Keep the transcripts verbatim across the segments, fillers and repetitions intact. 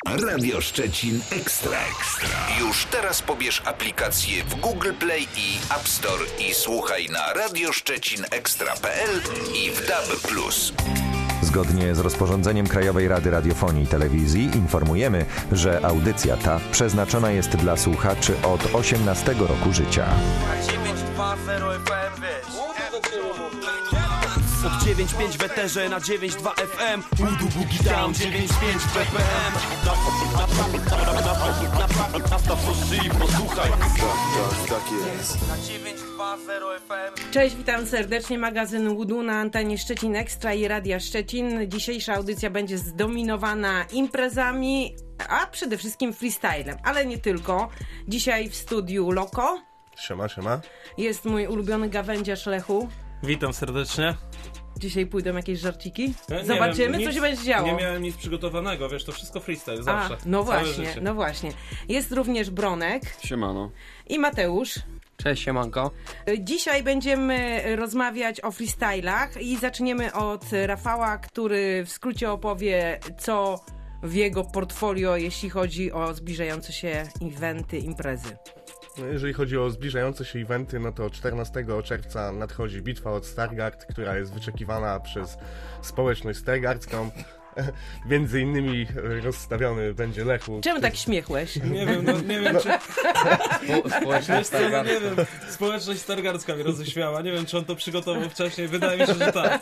Radio Szczecin Ekstra. Ekstra. Już teraz pobierz aplikację w Google Play i App Store i słuchaj na radio szczecin ekstra kropka p l i w D A B plus. Zgodnie z rozporządzeniem Krajowej Rady Radiofonii i Telewizji informujemy, że audycja ta przeznaczona jest dla słuchaczy od osiemnastego roku życia. Od dziewięć pięć w eterze na dziewięć dwa F M. Udu Boogie Down dziewięć pięć B P M. Posłuchaj. Tak jest. Na dziewięć dwa zero F M. Cześć, witam serdecznie. Magazyn Udu na antenie Szczecin Ekstra i Radia Szczecin. Dzisiejsza audycja będzie zdominowana imprezami, a przede wszystkim freestylem, ale nie tylko. Dzisiaj w studiu Loko. Siema, siema. Jest mój ulubiony gawędziarz Lechu. Witam serdecznie. Dzisiaj pójdą jakieś żarciki? Ja Zobaczymy, wiem, co nic, się będzie działo. Nie miałem nic przygotowanego, wiesz, to wszystko freestyle, zawsze. A, no Całe właśnie, życie. no właśnie. Jest również Bronek. Siemano. I Mateusz. Cześć, siemanko. Dzisiaj będziemy rozmawiać o freestylach i zaczniemy od Rafała, który w skrócie opowie, co w jego portfolio, jeśli chodzi o zbliżające się eventy, imprezy. No jeżeli chodzi o zbliżające się eventy, no to czternastego czerwca nadchodzi bitwa od Stargard, która jest wyczekiwana przez społeczność stargardzką. Między innymi rozstawiony będzie Lechu. Czemu który... tak śmiechłeś? Nie wiem, no nie wiem, no. czy... Społeczność co, no, nie wiem, społeczność stargardzka mnie roześmiała. Nie wiem, czy on to przygotował wcześniej. Wydaje mi się, że tak.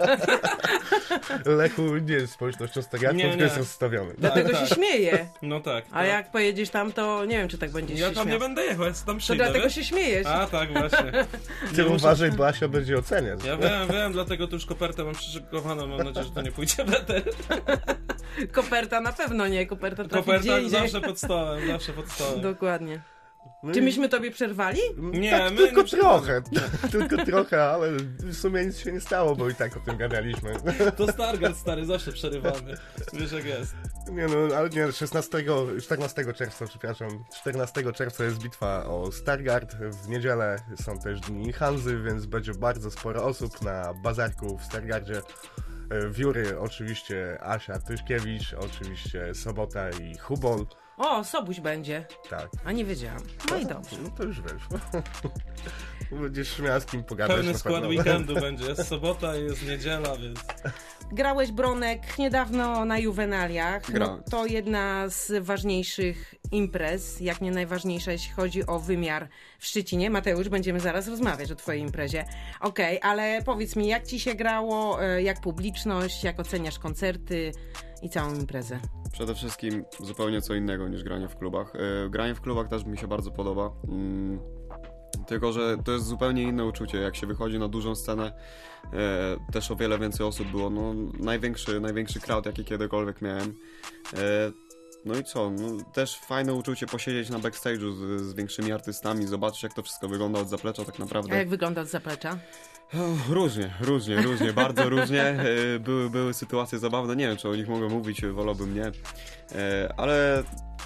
Lechu nie jest społecznością stargardzką, Nie, tylko nie. jest rozstawiony. Dlatego tak, się tak. śmieje. No tak. A tak. jak pojedziesz tam, to nie wiem, czy tak będziesz Ja się tam śmiał. nie będę jechał, ja tam To przyjdę, dlatego wiesz? się śmiejesz. A, tak, właśnie. Ty Nie muszę- uważaj, bo Asia będzie oceniać. Ja wiem, wiem, dlatego tu już kopertę mam przyszykowaną. Mam nadzieję, że to nie pójdzie w eter. Koperta na pewno nie, koperta trafi gdzie Koperta indziej. zawsze pod stołem, zawsze pod stołem. Dokładnie. No Czy i- myśmy tobie przerwali? Nie, tak, my tylko nie trochę. tylko trochę, ale w sumie nic się nie stało, bo i tak o tym gadaliśmy. To Stargard, stary, zawsze przerywamy. Wiesz jak jest. Nie no, ale nie, szesnastego, czternastego czerwca, przepraszam, czternastego czerwca jest bitwa o Stargard, w niedzielę są też dni Hanzy, więc będzie bardzo sporo osób na bazarku w Stargardzie. Wióry oczywiście Asia Tyszkiewicz, oczywiście Sobota i Hubol. O, Sobuś będzie. Tak. A nie wiedziałam. No i dobrze. No to już wiesz. Będziesz miała z kim pogadać. Pełny na skład pewno. weekendu będzie. Jest sobota i jest niedziela, więc... Grałeś, Bronek, niedawno na Juwenaliach. No, Grałem. to jedna z ważniejszych imprez, jak nie najważniejsza, jeśli chodzi o wymiar w Szczecinie. Mateusz, będziemy zaraz rozmawiać o twojej imprezie. Okej, okay, ale powiedz mi, jak ci się grało, e, jak publiczność, jak oceniasz koncerty i całą imprezę? Przede wszystkim zupełnie co innego niż granie w klubach. Yy, granie w klubach też mi się bardzo podoba. Yy, tylko, że to jest zupełnie inne uczucie. Jak się wychodzi na dużą scenę, yy, też o wiele więcej osób było. No, największy, największy crowd, jaki kiedykolwiek miałem. Yy, No i co? No, też fajne uczucie posiedzieć na backstage'u z, z większymi artystami, zobaczyć jak to wszystko wygląda od zaplecza tak naprawdę. A jak wygląda z zaplecza? Oh, różnie, różnie, różnie, bardzo różnie. Yy, Były, były sytuacje zabawne, nie wiem czy o nich mogę mówić, wolałbym nie. Yy, Ale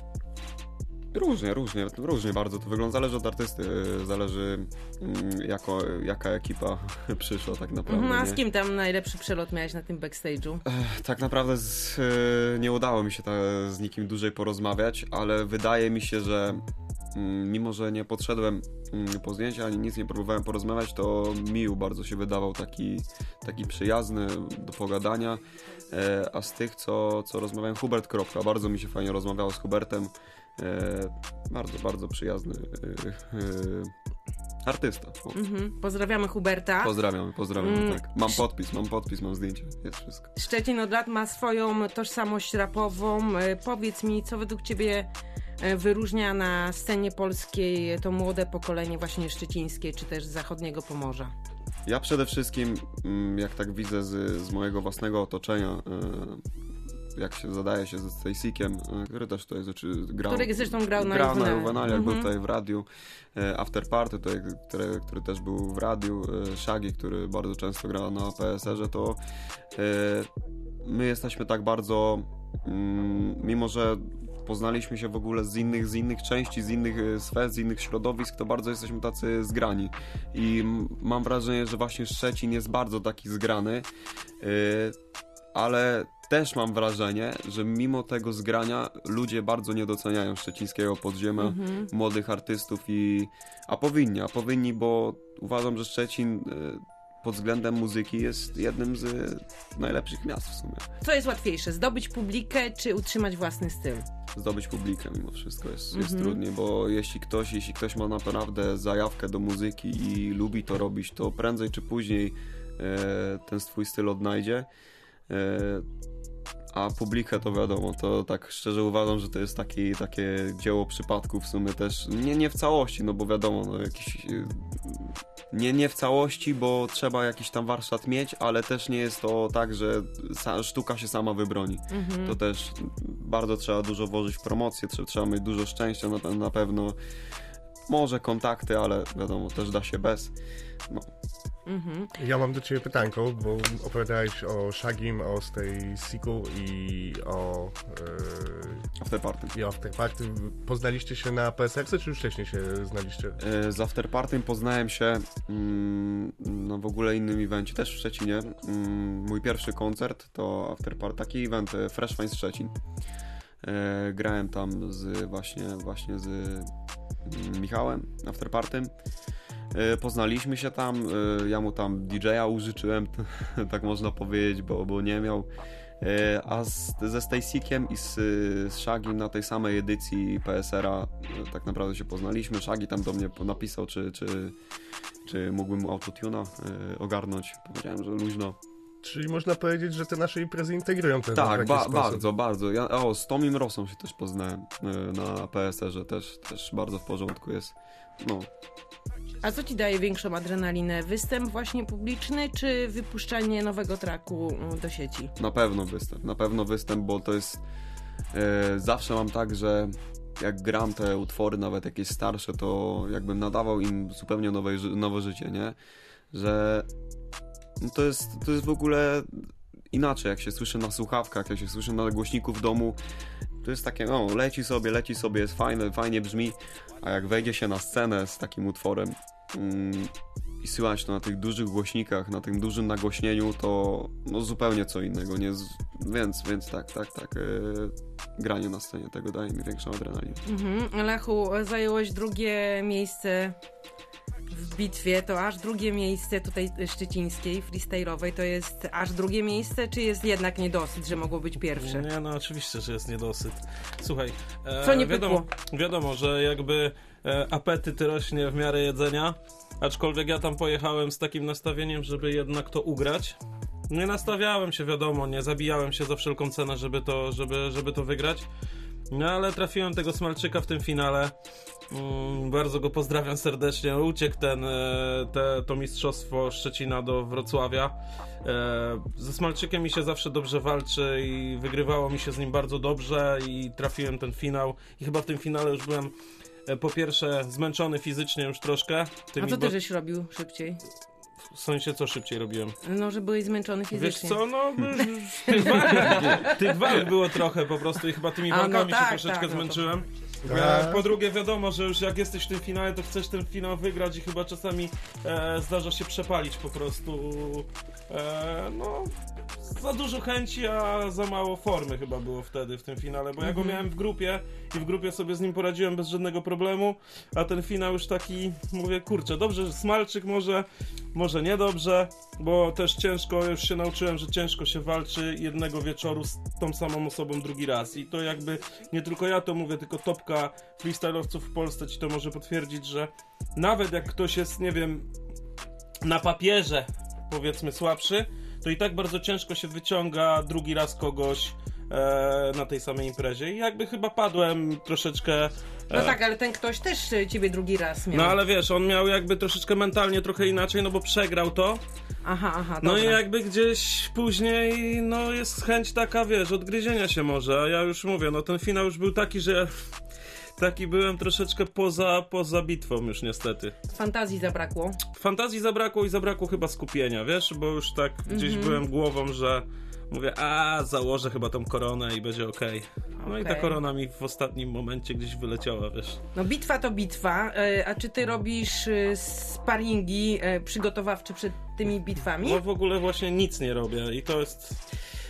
różnie, różnie, różnie bardzo to wygląda. Zależy od artysty, yy, zależy yy, jako, jaka ekipa przyszła tak naprawdę. No, a nie? z kim tam najlepszy przelot miałeś na tym backstage'u? Tak naprawdę z, yy, nie udało mi się ta, z nikim dłużej porozmawiać, ale wydaje mi się, że yy, mimo, że nie podszedłem yy, po zdjęcia, ani nic nie próbowałem porozmawiać, to Mił bardzo się wydawał taki, taki przyjazny do pogadania, yy, a z tych, co, co rozmawiałem, Hubert Kropka, bardzo mi się fajnie rozmawiało z Hubertem, yy, bardzo, bardzo przyjazny yy, yy, artysta. O. Mhm. Pozdrawiamy Huberta. Pozdrawiam, pozdrawiam, Mm. tak. Mam podpis, mam podpis, mam zdjęcie, jest wszystko. Szczecin od lat ma swoją tożsamość rapową. E, Powiedz mi, co według ciebie e, wyróżnia na scenie polskiej to młode pokolenie właśnie szczecińskie, czy też z zachodniego Pomorza? Ja przede wszystkim, mm, jak tak widzę z, z mojego własnego otoczenia, e, jak się zadaje się ze Staceykiem, e, który też tutaj znaczy, grał, Który zresztą grał na grał na Juvenaliach. Juvenaliach, Mhm. był tutaj w radiu, e, After Party, tutaj, który, który też był w radiu, e, Shaggy, który bardzo często gra na P S R-ze, to e, my jesteśmy tak bardzo, mm, mimo że poznaliśmy się w ogóle z innych, z innych części, z innych e, sfer, z innych środowisk, to bardzo jesteśmy tacy zgrani. I m- mam wrażenie, że właśnie Szczecin jest bardzo taki zgrany, e, ale też mam wrażenie, że mimo tego zgrania ludzie bardzo nie doceniają szczecińskiego podziemia, mm-hmm. młodych artystów i... A powinni, a powinni, bo uważam, że Szczecin y, pod względem muzyki jest jednym z najlepszych miast w sumie. Co jest łatwiejsze, zdobyć publikę czy utrzymać własny styl? Zdobyć publikę mimo wszystko jest, mm-hmm. jest trudniej, bo jeśli ktoś, jeśli ktoś ma naprawdę zajawkę do muzyki i lubi to robić, to prędzej czy później y, ten swój styl odnajdzie. Y, A publikę to wiadomo, to tak szczerze uważam, że to jest taki, takie dzieło przypadku w sumie też, nie, nie w całości, no bo wiadomo, no jakiś, nie, nie w całości, bo trzeba jakiś tam warsztat mieć, ale też nie jest to tak, że sa, sztuka się sama wybroni. Mhm. To też bardzo trzeba dużo włożyć w promocję, trzeba, trzeba mieć dużo szczęścia na, na pewno, może kontakty, ale wiadomo, też da się bez. No. Mhm. Ja mam do ciebie pytanko, bo opowiadałeś o Shagim, o Stay Siku i o yy, Afterparty. I o Afterparty. Poznaliście się na P S R C, czy już wcześniej się znaliście? Yy, z Afterpartym poznałem się yy, no w ogóle innym evencie, też w Szczecinie. Yy, mój pierwszy koncert to Afterparty, taki event Fresh Fine Szczecin. Yy, grałem tam z właśnie, właśnie z yy, Michałem Afterpartym. Poznaliśmy się tam, ja mu tam D J a użyczyłem, tak można powiedzieć, bo, bo nie miał. A z, ze Stacykiem i z, z Shagim na tej samej edycji P S R a tak naprawdę się poznaliśmy. Shaggy tam do mnie napisał, czy, czy, czy mógłbym mu autotuna ogarnąć. Powiedziałem, że luźno. Czyli można powiedzieć, że te nasze imprezy integrują ten Tak, w ba- sposób. bardzo, bardzo. Ja, o, z Tomim Rosą się też poznałem na P S R ze, też, też bardzo w porządku jest. No. A co ci daje większą adrenalinę? Występ właśnie publiczny, czy wypuszczanie nowego tracku do sieci? Na pewno występ, na pewno występ, bo to jest... E, zawsze mam tak, że jak gram te utwory, nawet jakieś starsze, to jakbym nadawał im zupełnie nowe, nowe życie, nie? Że no to jest, to jest w ogóle inaczej, jak się słyszy na słuchawkach, jak się słyszy na głośniku w domu. To jest takie, no, leci sobie, leci sobie, jest fajne, fajnie brzmi, a jak wejdzie się na scenę z takim utworem mm, i słychać to na tych dużych głośnikach, na tym dużym nagłośnieniu, to no, zupełnie co innego, nie? Więc, więc tak, tak, tak, yy, granie na scenie tego daje mi większą adrenalinę. Mhm. Lechu, zająłeś drugie miejsce w bitwie, to aż drugie miejsce tutaj szczecińskiej, freestyle'owej, to jest aż drugie miejsce, czy jest jednak niedosyt, że mogło być pierwsze? Nie, no oczywiście, że jest niedosyt. Słuchaj, e, co nie wiadomo, pykło? wiadomo, że jakby e, apetyt rośnie w miarę jedzenia, aczkolwiek ja tam pojechałem z takim nastawieniem, żeby jednak to ugrać. Nie nastawiałem się, wiadomo, nie zabijałem się za wszelką cenę, żeby to, żeby, żeby to wygrać. No ale trafiłem tego Smalczyka w tym finale. Mm, bardzo go pozdrawiam serdecznie. Uciekł ten, te, to mistrzostwo Szczecina do Wrocławia. E, ze Smalczykiem mi się zawsze dobrze walczy i wygrywało mi się z nim bardzo dobrze i trafiłem ten finał. I chyba w tym finale już byłem e, po pierwsze zmęczony fizycznie już troszkę. A co ty żeś robił szybciej? W sensie, co szybciej robiłem? No, że byłeś zmęczony fizycznie. Wiesz co, no, tych walk, tych walk było trochę po prostu i chyba tymi A, walkami no tak, się troszeczkę tak, no to- zmęczyłem. Tak. E, po drugie, wiadomo, że już jak jesteś w tym finale, to chcesz ten finał wygrać i chyba czasami e, zdarza się przepalić po prostu. E, no, za dużo chęci, a za mało formy chyba było wtedy w tym finale, bo ja go miałem w grupie i w grupie sobie z nim poradziłem bez żadnego problemu, a ten finał już taki, mówię, kurczę, dobrze, że Smalczyk może, może niedobrze, bo też ciężko, już się nauczyłem, że ciężko się walczy jednego wieczoru z tą samą osobą drugi raz i to jakby, nie tylko ja to mówię, tylko topka freestyle'owców w Polsce ci to może potwierdzić, że nawet jak ktoś jest, nie wiem, na papierze powiedzmy słabszy, to i tak bardzo ciężko się wyciąga drugi raz kogoś e, na tej samej imprezie i jakby chyba padłem troszeczkę... E, No tak, ale ten ktoś też e, ciebie drugi raz miał. no ale wiesz, on miał jakby troszeczkę mentalnie trochę inaczej, no bo przegrał to. Aha, aha, No dobra. i jakby gdzieś później, no jest chęć taka, wiesz, odgryzienia się może, a ja już mówię, no ten finał już był taki, że ja taki byłem troszeczkę poza, poza bitwą już niestety. Fantazji zabrakło. Fantazji zabrakło i zabrakło chyba skupienia, wiesz, bo już tak gdzieś Mhm. byłem głową, że mówię, a założę chyba tą koronę i będzie okej. No i ta Okej. korona mi w ostatnim momencie gdzieś wyleciała, wiesz. No bitwa to bitwa, e, a czy ty robisz e, sparingi e, przygotowawcze przed tymi bitwami? No w ogóle właśnie nic nie robię i to jest...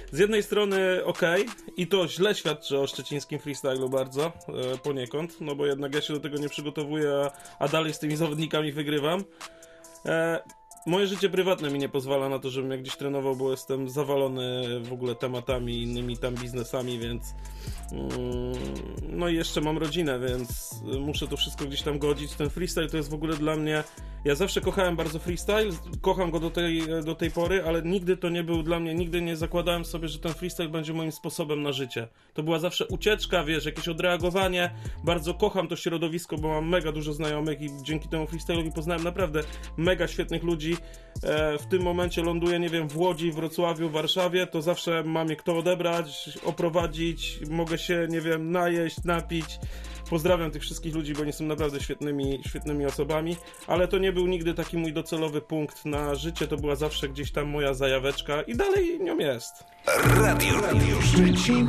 z jednej strony okej, okay, i to źle świadczy o szczecińskim freestylu bardzo, e, poniekąd, no bo jednak ja się do tego nie przygotowuję, a, a dalej z tymi zawodnikami wygrywam. E, Moje życie prywatne mi nie pozwala na to, żebym jak gdzieś trenował, bo jestem zawalony w ogóle tematami, innymi tam biznesami, więc mm, no i jeszcze mam rodzinę, więc muszę to wszystko gdzieś tam godzić. Ten freestyle to jest w ogóle dla mnie, ja zawsze kochałem bardzo freestyle, kocham go do tej, do tej pory, ale nigdy to nie był dla mnie, nigdy nie zakładałem sobie, że ten freestyle będzie moim sposobem na życie. To była zawsze ucieczka, wiesz, jakieś odreagowanie. Bardzo kocham to środowisko, bo mam mega dużo znajomych i dzięki temu freestyle'owi poznałem naprawdę mega świetnych ludzi. E, w tym momencie ląduję, nie wiem, w Łodzi, Wrocławiu, Warszawie, to zawsze mam je kto odebrać, oprowadzić, mogę się, nie wiem, najeść, napić. Pozdrawiam tych wszystkich ludzi, bo oni są naprawdę świetnymi, świetnymi osobami, ale to nie był nigdy taki mój docelowy punkt na życie, to była zawsze gdzieś tam moja zajaweczka i dalej nią jest. Radio, Radio Szczecin.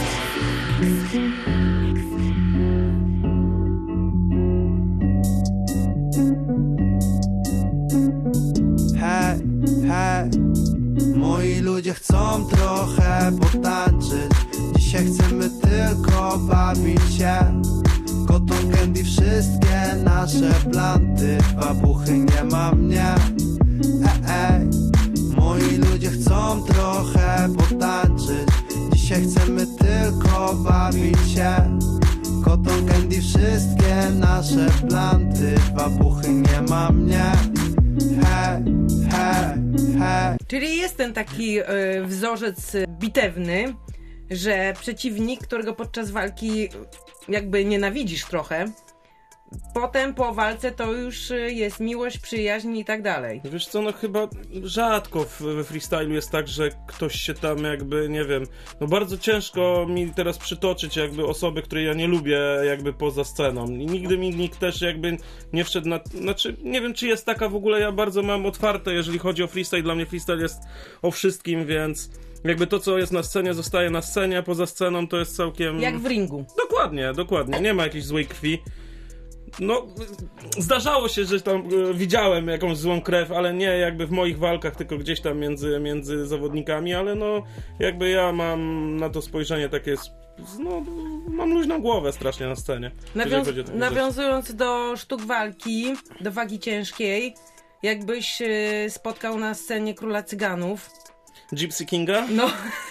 Hej, hej, moi ludzie chcą trochę potańczyć. Dzisiaj chcemy tylko bawić się. Cotton candy, wszystkie nasze planty. Babuchy, nie ma mnie. Ej, ej, moi ludzie chcą trochę potańczyć. Dzisiaj chcemy tylko bawić się. Cotton candy, wszystkie nasze planty. Babuchy, nie ma mnie. Hej, hej, hej. Czyli jest ten taki y, wzorzec bitewny, że przeciwnik, którego podczas walki jakby nienawidzisz trochę, potem po walce to już jest miłość, przyjaźń i tak dalej. Wiesz co, no chyba rzadko w, we freestylu jest tak, że ktoś się tam jakby, nie wiem, no bardzo ciężko mi teraz przytoczyć jakby osoby, której ja nie lubię jakby poza sceną. I nigdy mi nikt też jakby nie wszedł na... Znaczy, nie wiem czy jest taka w ogóle, ja bardzo mam otwarte, jeżeli chodzi o freestyle. Dla mnie freestyle jest o wszystkim, więc... Jakby to, co jest na scenie, zostaje na scenie, a poza sceną to jest całkiem... Jak w ringu. Dokładnie, dokładnie. Nie ma jakiejś złej krwi. No, zdarzało się, że tam e, widziałem jakąś złą krew, ale nie jakby w moich walkach, tylko gdzieś tam między, między zawodnikami, ale no, jakby ja mam na to spojrzenie takie... No, mam luźną głowę strasznie na scenie. Nawiąz- nawiązując do sztuk walki, do wagi ciężkiej, jakbyś e, spotkał na scenie Króla Cyganów, Gypsy Kinga? No.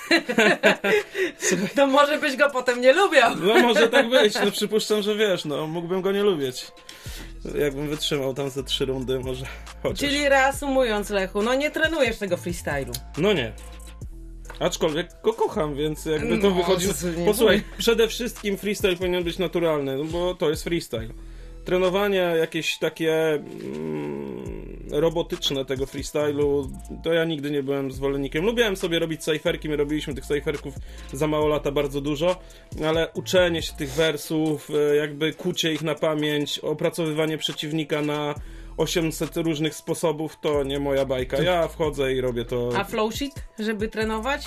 To może byś go potem nie lubiał. No może tak być, no przypuszczam, że wiesz, no mógłbym go nie lubić. Jakbym wytrzymał tam ze trzy rundy, może chociaż. Czyli reasumując, Lechu, no nie trenujesz tego freestylu. No nie. Aczkolwiek go kocham, więc jakby to no, wychodzi... To Posłuchaj, przede wszystkim freestyle powinien być naturalny, no bo to jest freestyle. Trenowanie jakieś takie mm, robotyczne tego freestylu, to ja nigdy nie byłem zwolennikiem. Lubiłem sobie robić cyferki, my robiliśmy tych cyferków za mało lata bardzo dużo, ale uczenie się tych wersów, jakby kucie ich na pamięć, opracowywanie przeciwnika na osiemset różnych sposobów, to nie moja bajka. Ja wchodzę i robię to... A flow sheet, żeby trenować?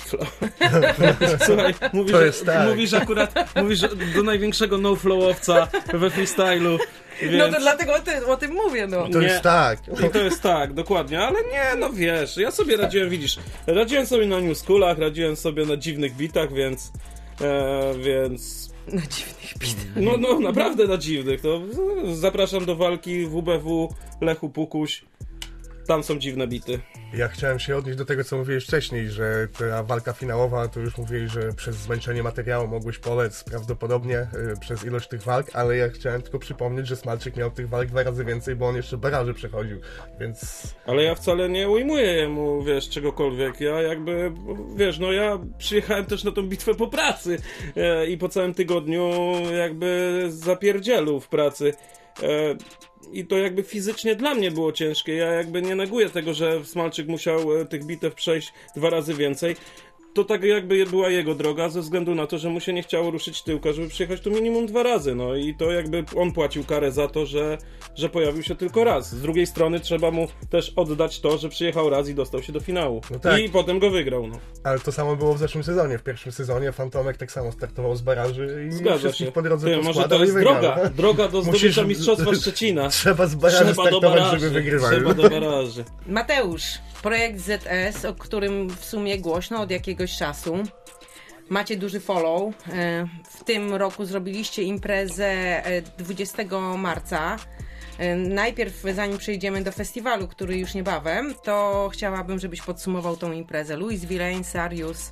Słuchaj, mówisz, to jest tak. mówisz akurat mówisz do największego no-flowowca we freestylu. Więc... No to dlatego o tym, o tym mówię, no. To nie, jest tak. I to jest tak, dokładnie, ale nie, no wiesz, ja sobie radziłem, widzisz, radziłem sobie na new schoolach, radziłem sobie na dziwnych bitach, więc e, więc... Na dziwnych bitach. No, no, naprawdę na dziwnych, to zapraszam do walki w W B W Lechu Pukuś, tam są dziwne bity. Ja chciałem się odnieść do tego, co mówiłeś wcześniej, że ta walka finałowa, to już mówili, że przez zmęczenie materiału mogłeś polec prawdopodobnie y, przez ilość tych walk, ale ja chciałem tylko przypomnieć, że Smalczyk miał tych walk dwa razy więcej, bo on jeszcze baraże przechodził, więc... Ale ja wcale nie ujmuję jemu, wiesz, czegokolwiek. Ja jakby, wiesz, no ja przyjechałem też na tą bitwę po pracy e, i po całym tygodniu jakby zapierdzielu w pracy. E, I to jakby fizycznie dla mnie było ciężkie. Ja jakby nie neguję tego, że Smalczyk musiał tych bitew przejść dwa razy więcej. To tak jakby była jego droga, ze względu na to, że mu się nie chciało ruszyć tyłka, żeby przyjechać tu minimum dwa razy. No i to jakby on płacił karę za to, że, że pojawił się tylko raz. Z drugiej strony trzeba mu też oddać to, że przyjechał raz i dostał się do finału. No tak. I potem go wygrał. No. Ale to samo było w zeszłym sezonie. W pierwszym sezonie Fantomek tak samo startował z baraży i Zgadza wszystkich się. po drodze Ty, może to jest droga, droga do zdobycia Mistrzostwa Szczecina. Trzeba z baraży Trzeba do startować, baraży, żeby wygrywać. Trzeba do baraży. Mateusz, Projekt Z S, o którym w sumie głośno od jakiegoś czasu. Macie duży follow. W tym roku zrobiliście imprezę dwudziestego marca. Najpierw, zanim przejdziemy do festiwalu, który już niebawem, to chciałabym, żebyś podsumował tą imprezę. Louis Villain, Sarius,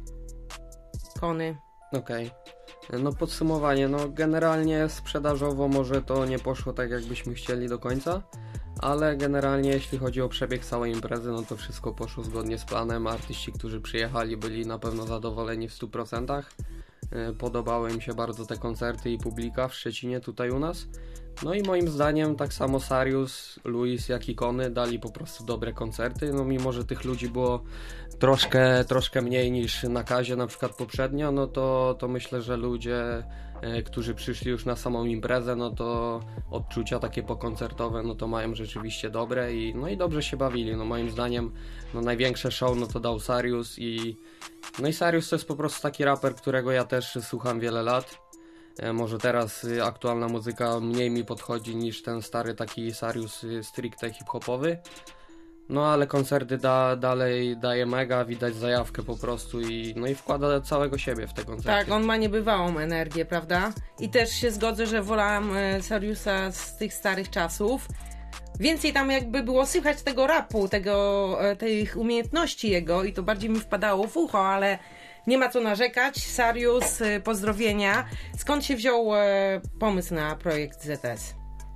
Kony. Okej. Okay. No podsumowanie, no generalnie sprzedażowo może to nie poszło tak, jakbyśmy chcieli do końca, ale generalnie jeśli chodzi o przebieg całej imprezy, no to wszystko poszło zgodnie z planem. Artyści, którzy przyjechali, byli na pewno zadowoleni w stu procentach. Podobały im się bardzo te koncerty i publika w Szczecinie, tutaj u nas. No i moim zdaniem tak samo Sarius, Louis, jak i Kony dali po prostu dobre koncerty, no mimo, że tych ludzi było troszkę, troszkę mniej niż na Kazie na przykład poprzednio, no to, to myślę, że ludzie, e, którzy przyszli już na samą imprezę, no to odczucia takie pokoncertowe, no to mają rzeczywiście dobre i no i dobrze się bawili, no moim zdaniem no największe show no to dał Sarius i no i Sarius to jest po prostu taki raper, którego ja też słucham wiele lat. Może teraz aktualna muzyka mniej mi podchodzi niż ten stary taki Sarius stricte hip-hopowy. No ale koncerty da, dalej daje mega, widać zajawkę po prostu i no i wkłada całego siebie w te koncerty. Tak, on ma niebywałą energię, prawda? I też się zgodzę, że wolałam Sariusa z tych starych czasów. Więcej tam jakby było słychać tego rapu, tego, tych umiejętności jego i to bardziej mi wpadało w ucho, ale nie ma co narzekać. Sarius, pozdrowienia. Skąd się wziął e, pomysł na projekt Z S?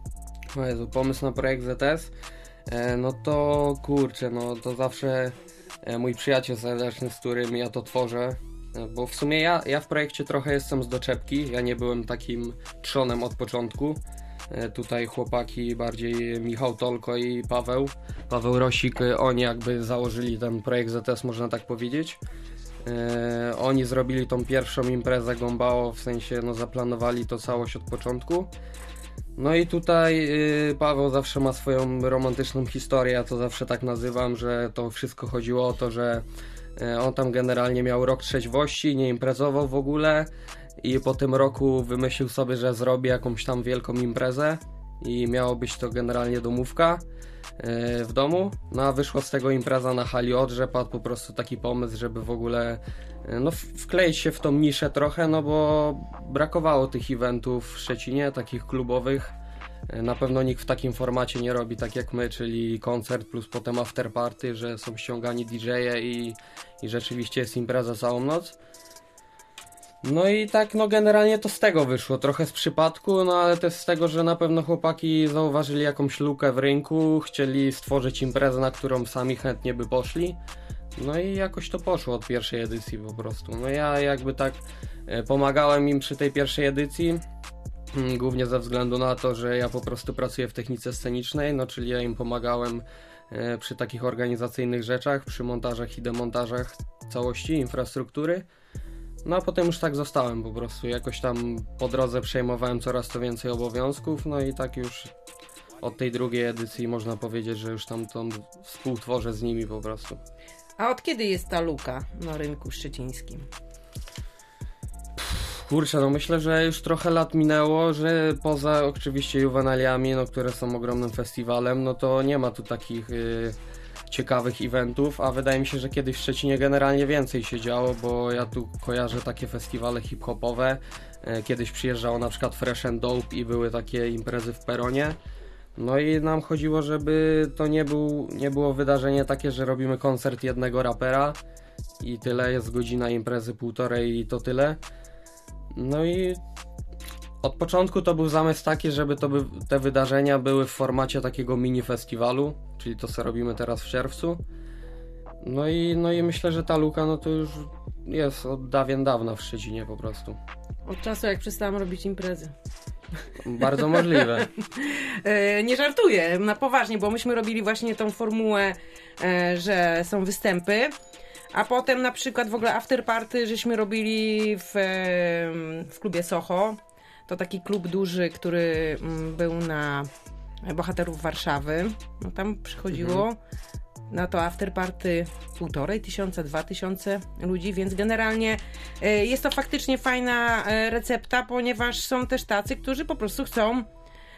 O Jezu, pomysł na projekt Z S? E, no to kurczę, no to zawsze e, mój przyjaciel serdeczny, z którym ja to tworzę. E, bo w sumie ja, ja w projekcie trochę jestem z doczepki. Ja nie byłem takim trzonem od początku. E, tutaj chłopaki, bardziej Michał Tolko i Paweł. Paweł Rosik, oni jakby założyli ten projekt Z S, można tak powiedzieć. Yy, oni zrobili tą pierwszą imprezę Gąbało, w sensie no zaplanowali to całość od początku. No i tutaj yy, Paweł zawsze ma swoją romantyczną historię, ja to zawsze tak nazywam, że to wszystko chodziło o to, że yy, on tam generalnie miał rok trzeźwości, nie imprezował w ogóle i po tym roku wymyślił sobie, że zrobi jakąś tam wielką imprezę i miało być to generalnie domówka w domu, no a wyszła z tego impreza na hali Odrze, padł po prostu taki pomysł, żeby w ogóle no wkleić się w tą niszę trochę, no bo brakowało tych eventów w Szczecinie, takich klubowych. Na pewno nikt w takim formacie nie robi tak jak my, czyli koncert plus potem afterparty, że są ściągani D J-e i, i rzeczywiście jest impreza całą noc. No i tak, no generalnie to z tego wyszło, trochę z przypadku, no ale też z tego, że na pewno chłopaki zauważyli jakąś lukę w rynku, chcieli stworzyć imprezę, na którą sami chętnie by poszli. No i jakoś to poszło od pierwszej edycji po prostu. No ja jakby tak pomagałem im przy tej pierwszej edycji, głównie ze względu na to, że ja po prostu pracuję w technice scenicznej, no czyli ja im pomagałem przy takich organizacyjnych rzeczach, przy montażach i demontażach całości infrastruktury. No a potem już tak zostałem po prostu, jakoś tam po drodze przejmowałem coraz to więcej obowiązków, no i tak już od tej drugiej edycji można powiedzieć, że już tam tą współtworzę z nimi po prostu. A od kiedy jest ta luka na rynku szczecińskim? Kurczę, no myślę, że już trochę lat minęło, że poza oczywiście Juwenaliami, no które są ogromnym festiwalem, no to nie ma tu takich yy, ciekawych eventów, a wydaje mi się, że kiedyś w Szczecinie generalnie więcej się działo, bo ja tu kojarzę takie festiwale hip-hopowe. Yy, kiedyś przyjeżdżało na przykład Fresh and Dope i były takie imprezy w Peronie. No i nam chodziło, żeby to nie, był, nie było wydarzenie takie, że robimy koncert jednego rapera i tyle, jest godzina imprezy, półtorej i to tyle. No i od początku to był zamysł taki, żeby to by, te wydarzenia były w formacie takiego mini festiwalu, czyli to co robimy teraz w czerwcu. No i, no i myślę, że ta luka no to już jest od dawien dawna w Szczecinie po prostu. Od czasu jak przestałam robić imprezy. Bardzo możliwe. Nie żartuję, na poważnie, bo myśmy robili właśnie tą formułę, że są występy, a potem na przykład w ogóle afterparty żeśmy robili w, w klubie Soho. To taki klub duży, który był na Bohaterów Warszawy. No tam przychodziło mhm. na to afterparty półtorej tysiąca, dwa tysiące ludzi, więc generalnie jest to faktycznie fajna recepta, ponieważ są też tacy, którzy po prostu chcą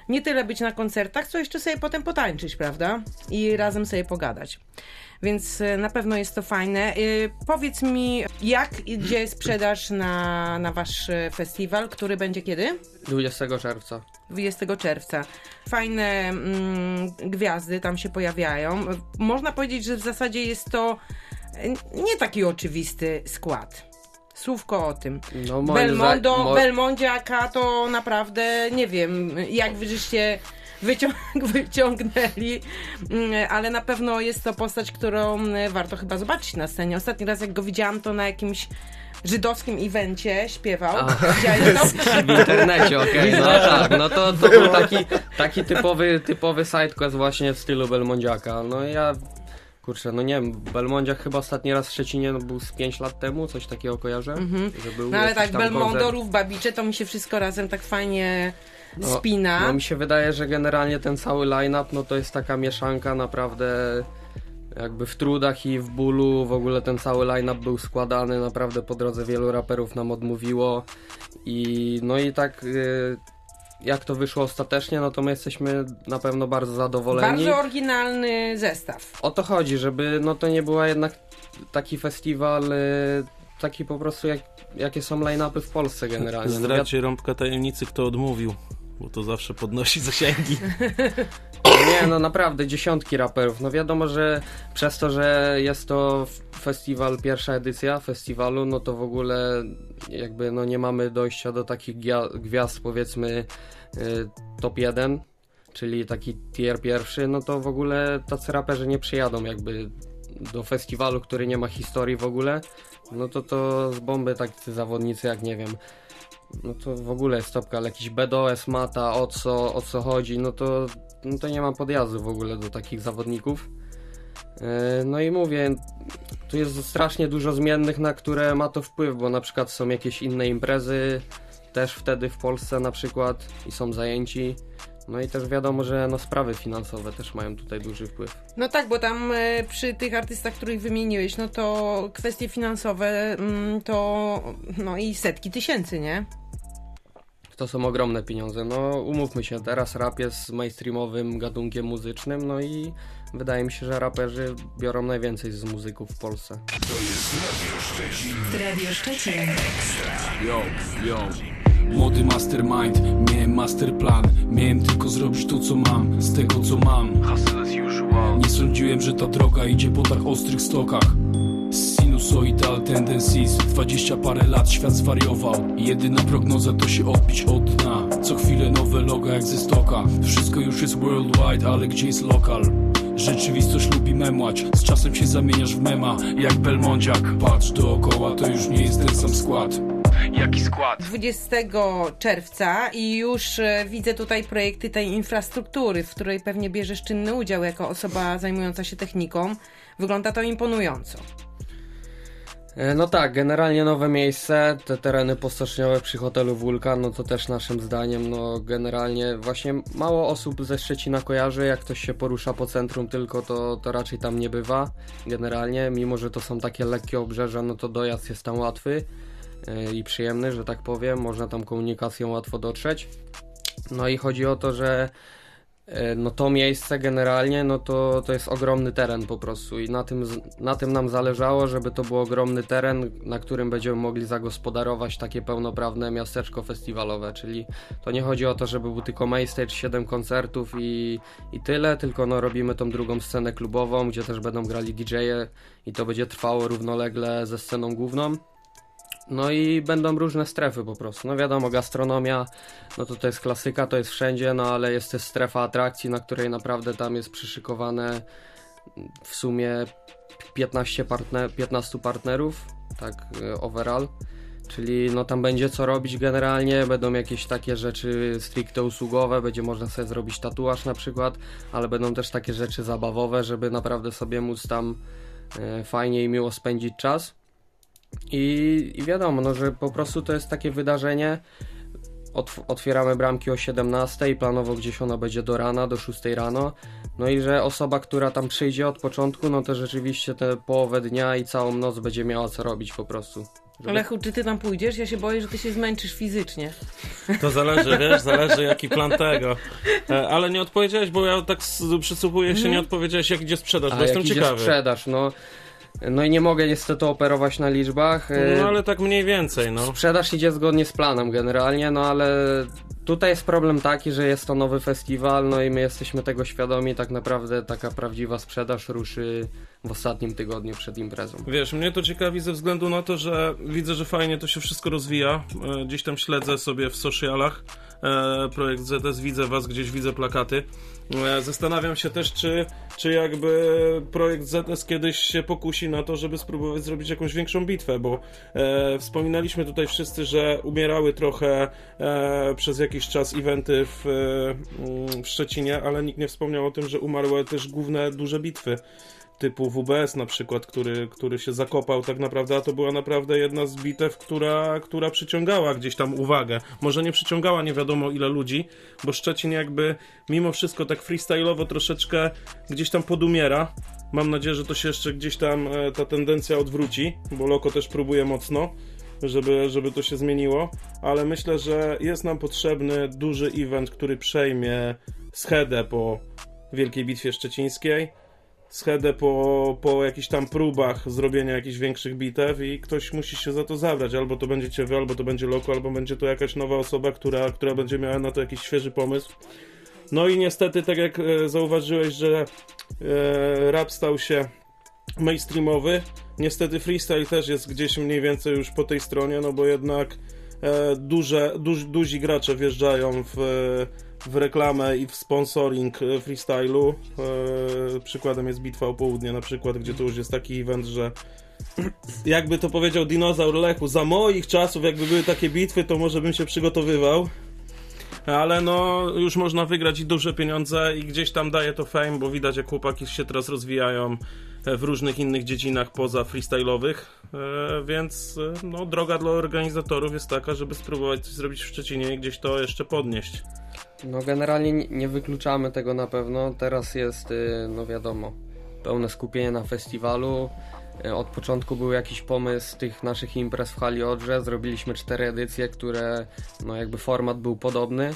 nie tyle być na koncertach, co jeszcze sobie potem potańczyć, prawda? I razem sobie pogadać. Więc na pewno jest to fajne. Powiedz mi, jak idzie sprzedaż na, na wasz festiwal, który będzie kiedy? dwudziestego czerwca. dwudziestego czerwca. Fajne mm, gwiazdy tam się pojawiają. Można powiedzieć, że w zasadzie jest to nie taki oczywisty skład. Słówko o tym. No, Belmondo, za... mo... Belmondziaka to naprawdę nie wiem, jak wy żeście wyciąg- wyciągnęli, ale na pewno jest to postać, którą warto chyba zobaczyć na scenie. Ostatni raz jak go widziałam, to na jakimś żydowskim evencie śpiewał. Widziałeś to? W internecie, okej, okay. No tak, no to, to był taki, taki typowy, typowy sidequest właśnie w stylu Belmondziaka. No ja, kurczę, no nie wiem, Belmondziak chyba ostatni raz w Szczecinie no, był z pięć lat temu, coś takiego kojarzę. Mm-hmm. Że był no ale tak, Belmondorów, Babicze, to mi się wszystko razem tak fajnie no, spina. No mi się wydaje, że generalnie ten cały line-up, no to jest taka mieszanka naprawdę jakby w trudach i w bólu. W ogóle ten cały line-up był składany, naprawdę po drodze wielu raperów nam odmówiło i no i tak y, jak to wyszło ostatecznie, no to my jesteśmy na pewno bardzo zadowoleni. Bardzo oryginalny zestaw. O to chodzi, żeby no to nie była jednak taki festiwal y, taki po prostu jak, jakie są line-upy w Polsce generalnie. Zdradźcie rąbka tajemnicy, kto odmówił, bo to zawsze podnosi zasięgi. Nie, no naprawdę, dziesiątki raperów. No wiadomo, że przez to, że jest to festiwal, pierwsza edycja festiwalu, no to w ogóle jakby no nie mamy dojścia do takich gia- gwiazd, powiedzmy y, top jeden, czyli taki tier pierwszy, no to w ogóle tacy raperzy nie przyjadą jakby do festiwalu, który nie ma historii w ogóle, no to to z bomby tacy zawodnicy jak nie wiem, no to w ogóle jest topka, ale jakiś B D O S, Mata, o co, o co chodzi, no to, no to nie mam podjazdu w ogóle do takich zawodników. Yy, no i mówię, tu jest strasznie dużo zmiennych, na które ma to wpływ, bo na przykład są jakieś inne imprezy, też wtedy w Polsce na przykład i są zajęci. No i też wiadomo, że no sprawy finansowe też mają tutaj duży wpływ. No tak, bo tam y, przy tych artystach, których wymieniłeś, no to kwestie finansowe mm, to no i setki tysięcy, nie? To są ogromne pieniądze. No umówmy się, teraz rap jest mainstreamowym gatunkiem muzycznym, no i wydaje mi się, że raperzy biorą najwięcej z muzyków w Polsce. To jest Radio Szczecin. Radio Szczecin. Yo, yo. Młody mastermind, miałem masterplan. Miałem tylko zrobić to, co mam, z tego, co mam. Hustle as usual. Nie sądziłem, że ta droga idzie po tak ostrych stokach. Sinusoidal tendencies, dwadzieścia parę lat świat zwariował. Jedyna prognoza to się odbić od dna. Co chwilę nowe loga jak ze stoka. Wszystko już jest worldwide, ale gdzie jest lokal? Rzeczywistość lubi memłać, z czasem się zamieniasz w mema, jak Belmondziak. Patrz dookoła, to już nie jest ten sam skład. Jaki skład? dwudziestego czerwca i już e, widzę tutaj projekty tej infrastruktury, w której pewnie bierzesz czynny udział jako osoba zajmująca się techniką. Wygląda to imponująco. No tak, generalnie nowe miejsce, te tereny postoczniowe przy hotelu Wulkan, no to też naszym zdaniem, no generalnie właśnie mało osób ze Szczecina kojarzy, jak ktoś się porusza po centrum tylko, to, to raczej tam nie bywa, generalnie, mimo że to są takie lekkie obrzeża, no to dojazd jest tam łatwy yy, i przyjemny, że tak powiem, można tam komunikacją łatwo dotrzeć. No i chodzi o to, że no to miejsce generalnie, no to, to jest ogromny teren po prostu i na tym, na tym nam zależało, żeby to był ogromny teren, na którym będziemy mogli zagospodarować takie pełnoprawne miasteczko festiwalowe, czyli to nie chodzi o to, żeby był tylko main stage, siedem koncertów i, i tyle, tylko no robimy tą drugą scenę klubową, gdzie też będą grali D J-e i to będzie trwało równolegle ze sceną główną. No i będą różne strefy po prostu. No wiadomo, gastronomia, no to to jest klasyka, to jest wszędzie, no ale jest też strefa atrakcji, na której naprawdę tam jest przyszykowane w sumie piętnaście, partner, piętnastu partnerów, tak overall. Czyli no tam będzie co robić generalnie, będą jakieś takie rzeczy stricte usługowe, będzie można sobie zrobić tatuaż na przykład, ale będą też takie rzeczy zabawowe, żeby naprawdę sobie móc tam e, fajnie i miło spędzić czas. I, I wiadomo, no, że po prostu to jest takie wydarzenie, Otw- otwieramy bramki o siedemnastej, planowo gdzieś ona będzie do rana, do szóstej rano, no i że osoba, która tam przyjdzie od początku, no to rzeczywiście tę połowę dnia i całą noc będzie miała co robić po prostu. Żeby... Lechu, czy ty tam pójdziesz? Ja się boję, że ty się zmęczysz fizycznie. To zależy, wiesz, zależy jaki plan tego. E, ale nie odpowiedziałeś, bo ja tak s- przysłuchuję się, Mhm. nie odpowiedziałeś, jak idzie sprzedaż, A, bo jestem jak idzie ciekawy. sprzedaż, no... No i nie mogę niestety operować na liczbach. e, No ale tak mniej więcej, no. Sprzedaż idzie zgodnie z planem generalnie, no ale tutaj jest problem taki, że jest to nowy festiwal, no i my jesteśmy tego świadomi, tak naprawdę taka prawdziwa sprzedaż ruszy w ostatnim tygodniu przed imprezą. Wiesz, mnie to ciekawi ze względu na to, że widzę, że fajnie to się wszystko rozwija. E, Gdzieś tam śledzę sobie w socialach e, projekt Z S, widzę was, gdzieś widzę plakaty. E, Zastanawiam się też, czy, czy jakby projekt Z S kiedyś się pokusi na to, żeby spróbować zrobić jakąś większą bitwę, bo e, wspominaliśmy tutaj wszyscy, że umierały trochę e, przez jakiś czas eventy w, e, w Szczecinie, ale nikt nie wspomniał o tym, że umarły też główne duże bitwy. Typu W B S na przykład, który, który się zakopał tak naprawdę, a to była naprawdę jedna z bitew, która, która przyciągała gdzieś tam uwagę. Może nie przyciągała nie wiadomo ile ludzi, bo Szczecin jakby mimo wszystko tak freestyle'owo troszeczkę gdzieś tam podumiera. Mam nadzieję, że to się jeszcze gdzieś tam e, ta tendencja odwróci, bo Loko też próbuje mocno, żeby, żeby to się zmieniło, ale myślę, że jest nam potrzebny duży event, który przejmie schedę po Wielkiej Bitwie Szczecińskiej, schedę po, po jakichś tam próbach zrobienia jakichś większych bitew i ktoś musi się za to zabrać. Albo to będziecie wy, albo to będzie Loko, albo będzie to jakaś nowa osoba, która, która będzie miała na to jakiś świeży pomysł. No i niestety, tak jak e, zauważyłeś, że e, rap stał się mainstreamowy, niestety freestyle też jest gdzieś mniej więcej już po tej stronie, no bo jednak e, duże, duż, duzi gracze wjeżdżają w, w reklamę i w sponsoring freestylu. E, przykładem jest Bitwa o Południe na przykład, gdzie to już jest taki event, że jakby to powiedział dinozaur Lechu, za moich czasów jakby były takie bitwy, to może bym się przygotowywał. Ale no, już można wygrać i duże pieniądze i gdzieś tam daje to fame, bo widać jak chłopaki się teraz rozwijają w różnych innych dziedzinach poza freestyle'owych, e, więc e, no, droga dla organizatorów jest taka, żeby spróbować coś zrobić w Szczecinie i gdzieś to jeszcze podnieść. No generalnie nie, nie wykluczamy tego na pewno, teraz jest, y, no wiadomo, pełne skupienie na festiwalu. Od początku był jakiś pomysł tych naszych imprez w hali Odrze, zrobiliśmy cztery edycje, które no jakby format był podobny,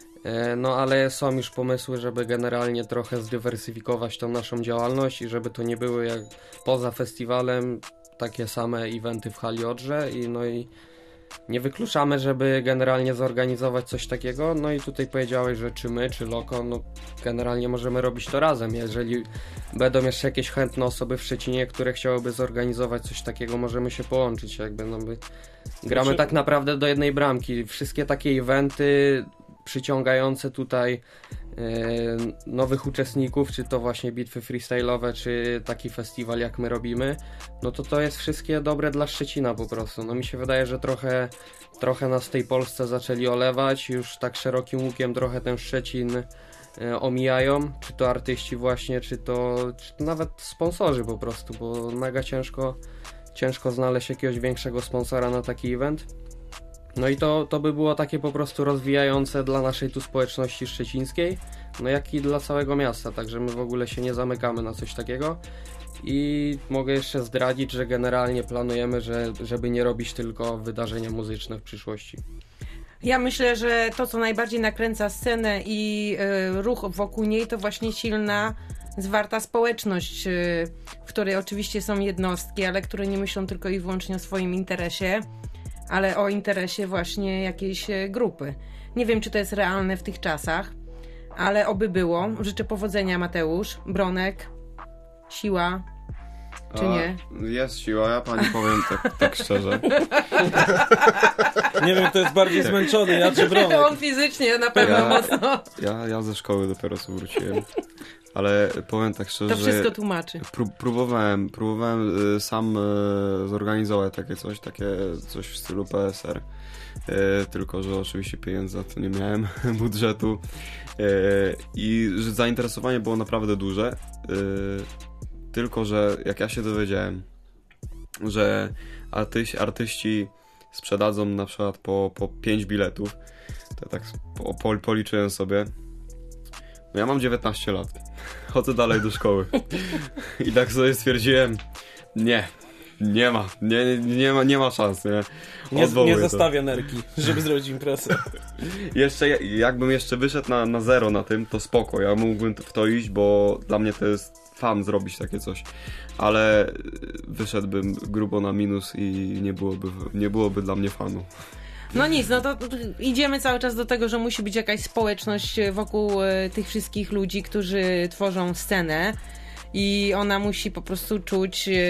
no ale są już pomysły, żeby generalnie trochę zdywersyfikować tą naszą działalność i żeby to nie były jak poza festiwalem takie same eventy w hali Odrze i no i nie wykluczamy, żeby generalnie zorganizować coś takiego, no i tutaj powiedziałeś, że czy my, czy Loko, no generalnie możemy robić to razem, jeżeli będą jeszcze jakieś chętne osoby w Szczecinie, które chciałyby zorganizować coś takiego, możemy się połączyć, jakby no my gramy Znaczy... tak naprawdę do jednej bramki, wszystkie takie eventy przyciągające tutaj e, nowych uczestników, czy to właśnie bitwy freestyle'owe, czy taki festiwal jak my robimy, no to to jest wszystkie dobre dla Szczecina po prostu. No mi się wydaje, że trochę, trochę nas w tej Polsce zaczęli olewać, już tak szerokim łukiem trochę ten Szczecin e, omijają, czy to artyści właśnie, czy to, czy to nawet sponsorzy po prostu, bo mega ciężko, ciężko znaleźć jakiegoś większego sponsora na taki event. No i to, to by było takie po prostu rozwijające dla naszej tu społeczności szczecińskiej, no jak i dla całego miasta, także my w ogóle się nie zamykamy na coś takiego i mogę jeszcze zdradzić, że generalnie planujemy, że, żeby nie robić tylko wydarzenia muzyczne w przyszłości. Ja myślę, że to, co najbardziej nakręca scenę i y, ruch wokół niej, to właśnie silna, zwarta społeczność, y, w której oczywiście są jednostki, ale które nie myślą tylko i wyłącznie o swoim interesie, ale o interesie właśnie jakiejś grupy. Nie wiem, czy to jest realne w tych czasach, ale oby było. Życzę powodzenia, Mateusz. Bronek, siła, czy A, nie? Jest siła, ja pani powiem tak, tak szczerze. Nie wiem, kto jest bardziej zmęczony, ja czy Bronek. On fizycznie na pewno Ja- mocno. Ja, ja ze szkoły dopiero co wróciłem. Ale powiem tak szczerze, To wszystko że tłumaczy. pró- próbowałem, próbowałem y, sam y, zorganizować takie coś, takie coś w stylu P S R. Y, tylko, że oczywiście pieniędzy za to nie miałem, budżetu. Y, I że zainteresowanie było naprawdę duże. Y, tylko, że jak ja się dowiedziałem, że artyści, artyści sprzedadzą na przykład po, po pięć biletów, to tak po, po, policzyłem sobie. No ja mam dziewiętnaście lat. Chodzę dalej do szkoły. I tak sobie stwierdziłem, nie, Nie ma, nie, nie ma, nie ma szans, nie. Nie, nie zostawia nerki, żeby zrobić imprezę. Jeszcze, jakbym jeszcze wyszedł na, na zero na tym, to spoko, ja mógłbym w to iść, bo dla mnie to jest fan zrobić takie coś, ale wyszedłbym grubo na minus i nie byłoby, nie byłoby dla mnie fanu. No nic, no to idziemy cały czas do tego, że musi być jakaś społeczność wokół tych wszystkich ludzi, którzy tworzą scenę. I ona musi po prostu czuć yy,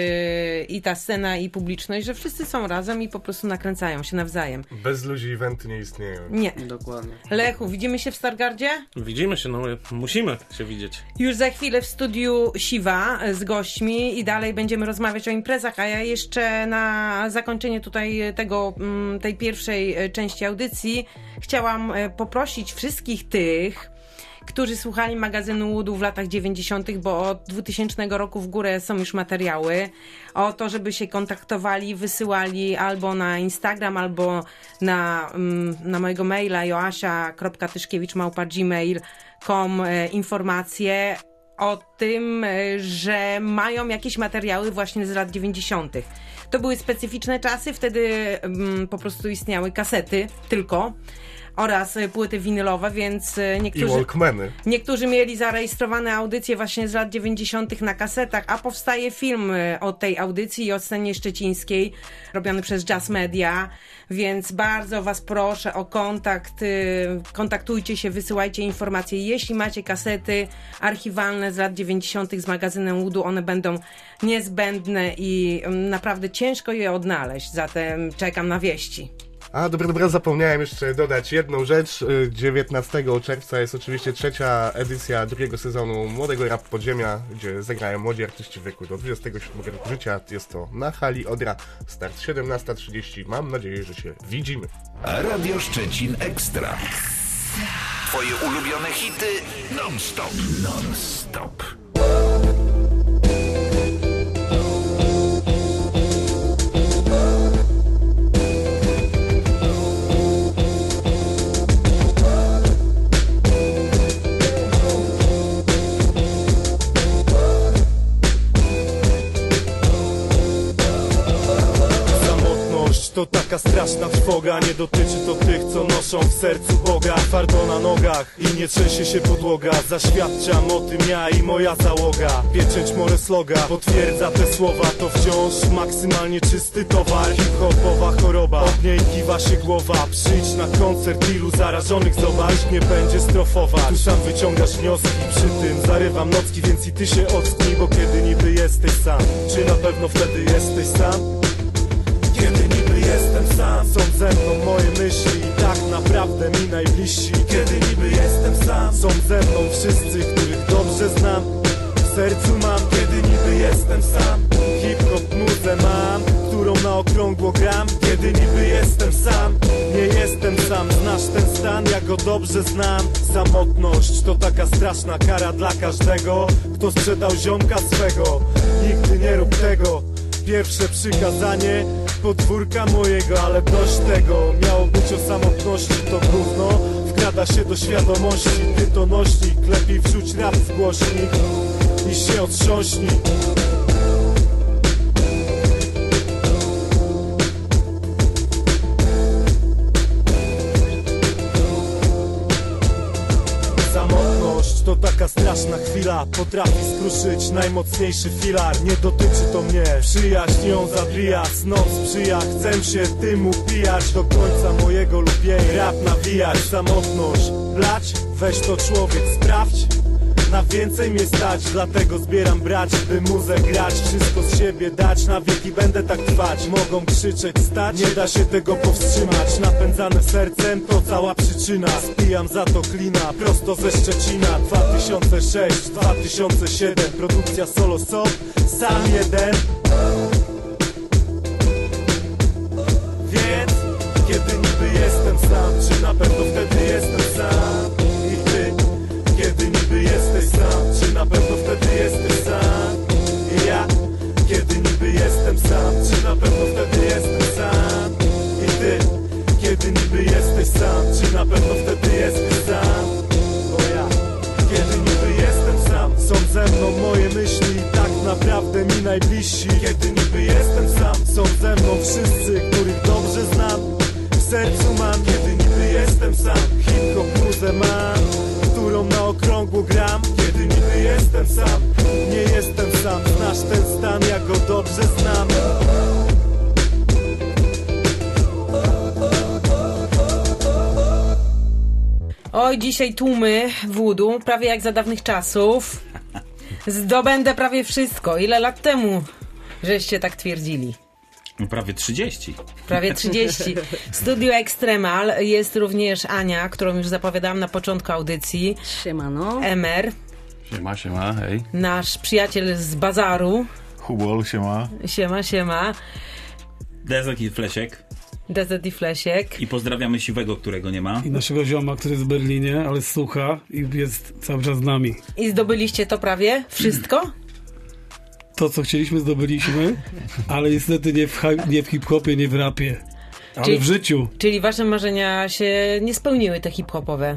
i ta scena, i publiczność, że wszyscy są razem i po prostu nakręcają się nawzajem. Bez ludzi eventy nie istnieją. Nie. Dokładnie. Lechu, widzimy się w Stargardzie? Widzimy się, no musimy się widzieć. Już za chwilę w studiu Siwa z gośćmi i dalej będziemy rozmawiać o imprezach, a ja jeszcze na zakończenie tutaj tego, tej pierwszej części audycji chciałam poprosić wszystkich tych, którzy słuchali magazynu Łudu w latach dziewięćdziesiątych, bo od dwutysięcznego roku w górę są już materiały, o to, żeby się kontaktowali, wysyłali albo na Instagram, albo na, na mojego maila joasia kropka tyszkiewicz małpa gmail kropka com informacje o tym, że mają jakieś materiały właśnie z lat dziewięćdziesiątych. To były specyficzne czasy, wtedy po prostu istniały kasety tylko oraz płyty winylowe, więc niektórzy, I Walkmany. niektórzy mieli zarejestrowane audycje właśnie z lat dziewięćdziesiątych na kasetach, a powstaje film o tej audycji i o scenie szczecińskiej, robiony przez Jazz Media, więc bardzo was proszę o kontakt, kontaktujcie się, wysyłajcie informacje. Jeśli macie kasety archiwalne z lat dziewięćdziesiątych z magazynem Łudu, one będą niezbędne i naprawdę ciężko je odnaleźć, zatem czekam na wieści. A, dobra, dobra, zapomniałem jeszcze dodać jedną rzecz. dziewiętnastego czerwca jest oczywiście trzecia edycja drugiego sezonu Młodego Rap Podziemia, gdzie zagrają młodzi artyści w wieku do dwudziestego siódmego roku życia. Jest to na hali Odra, start siedemnasta trzydzieści. Mam nadzieję, że się widzimy. Radio Szczecin Ekstra. Twoje ulubione hity non-stop, non-stop. To taka straszna trwoga, nie dotyczy to tych, co noszą w sercu Boga. Twardo na nogach i nie trzęsie się podłoga, zaświadczam o tym ja i moja załoga. Pieczęć more sloga potwierdza te słowa, to wciąż maksymalnie czysty towar. Hip-hopowa choroba, od niej kiwa się głowa. Przyjdź na koncert, ilu zarażonych zobacz, nie będzie strofować. Tu sam wyciągasz wnioski, przy tym zarywam nocki, więc i ty się ocknij, bo kiedy niby jesteś sam, czy na pewno wtedy jesteś sam? Kiedy niby jestem sam, są ze mną moje myśli i tak naprawdę mi najbliżsi. Kiedy niby jestem sam, są ze mną wszyscy, których dobrze znam, w sercu mam. Kiedy niby jestem sam, hip-hop muzę mam, którą na okrągło gram. Kiedy niby jestem sam, nie jestem sam, znasz ten stan, ja go dobrze znam. Samotność to taka straszna kara dla każdego, kto sprzedał ziomka swego. Nigdy nie rób tego. Pierwsze przykazanie podwórka mojego, ale dość tego. Miało być o samotności, to gówno wkrada się do świadomości. Ty to nośnik, lepiej wrzuć rap w głośnik i się otrząśnij. To taka straszna chwila, potrafi skruszyć najmocniejszy filar. Nie dotyczy to mnie, przyjaźń ją zabija, snom sprzyja, chcę się tym upijać. Do końca mojego lub jej rap nawijać. Samotność, blać, weź to człowiek, sprawdź. Na więcej mnie stać, dlatego zbieram brać, by muzę grać, wszystko z siebie dać, na wieki będę tak trwać. Mogą krzyczeć, stać, nie da się tego powstrzymać. Napędzane sercem to cała przyczyna, spijam za to klina, prosto ze Szczecina. Dwa tysiące sześć, dwa tysiące siedem, produkcja solo sob, sam jeden. Więc, kiedy niby jestem sam, czy na pewno wtedy jestem sam? I ty, kiedy niby jesteś sam, czy na pewno wtedy jesteś sam? I ja, kiedy niby jestem sam, czy na pewno wtedy jestem sam? I ty, kiedy niby jesteś sam, czy na pewno wtedy jesteś sam? Bo ja, kiedy niby jestem sam, są ze mną moje myśli, tak naprawdę mi najbliżsi. Kiedy niby jestem sam, Oj, dzisiaj tłumy wódu, prawie jak za dawnych czasów. Zdobędę prawie wszystko. Ile lat temu żeście tak twierdzili? No prawie trzydzieści. Prawie trzydzieści. W studiu Ekstremal jest również Ania, którą już zapowiadałam na początku audycji. Siemano. Emer. Siema, siema, hej. Nasz przyjaciel z bazaru. Hubol, siema. Siema, siema. Dezek i Flesiek. Dezek i Flesiek. I pozdrawiamy Siwego, którego nie ma. I naszego zioma, który jest w Berlinie, ale słucha i jest cały czas z nami. I zdobyliście to prawie? Wszystko? To, co chcieliśmy, zdobyliśmy, ale niestety nie w, ha- nie w hip-hopie, nie w rapie, ale czyli, w życiu. Czyli wasze marzenia się nie spełniły, te hip-hopowe?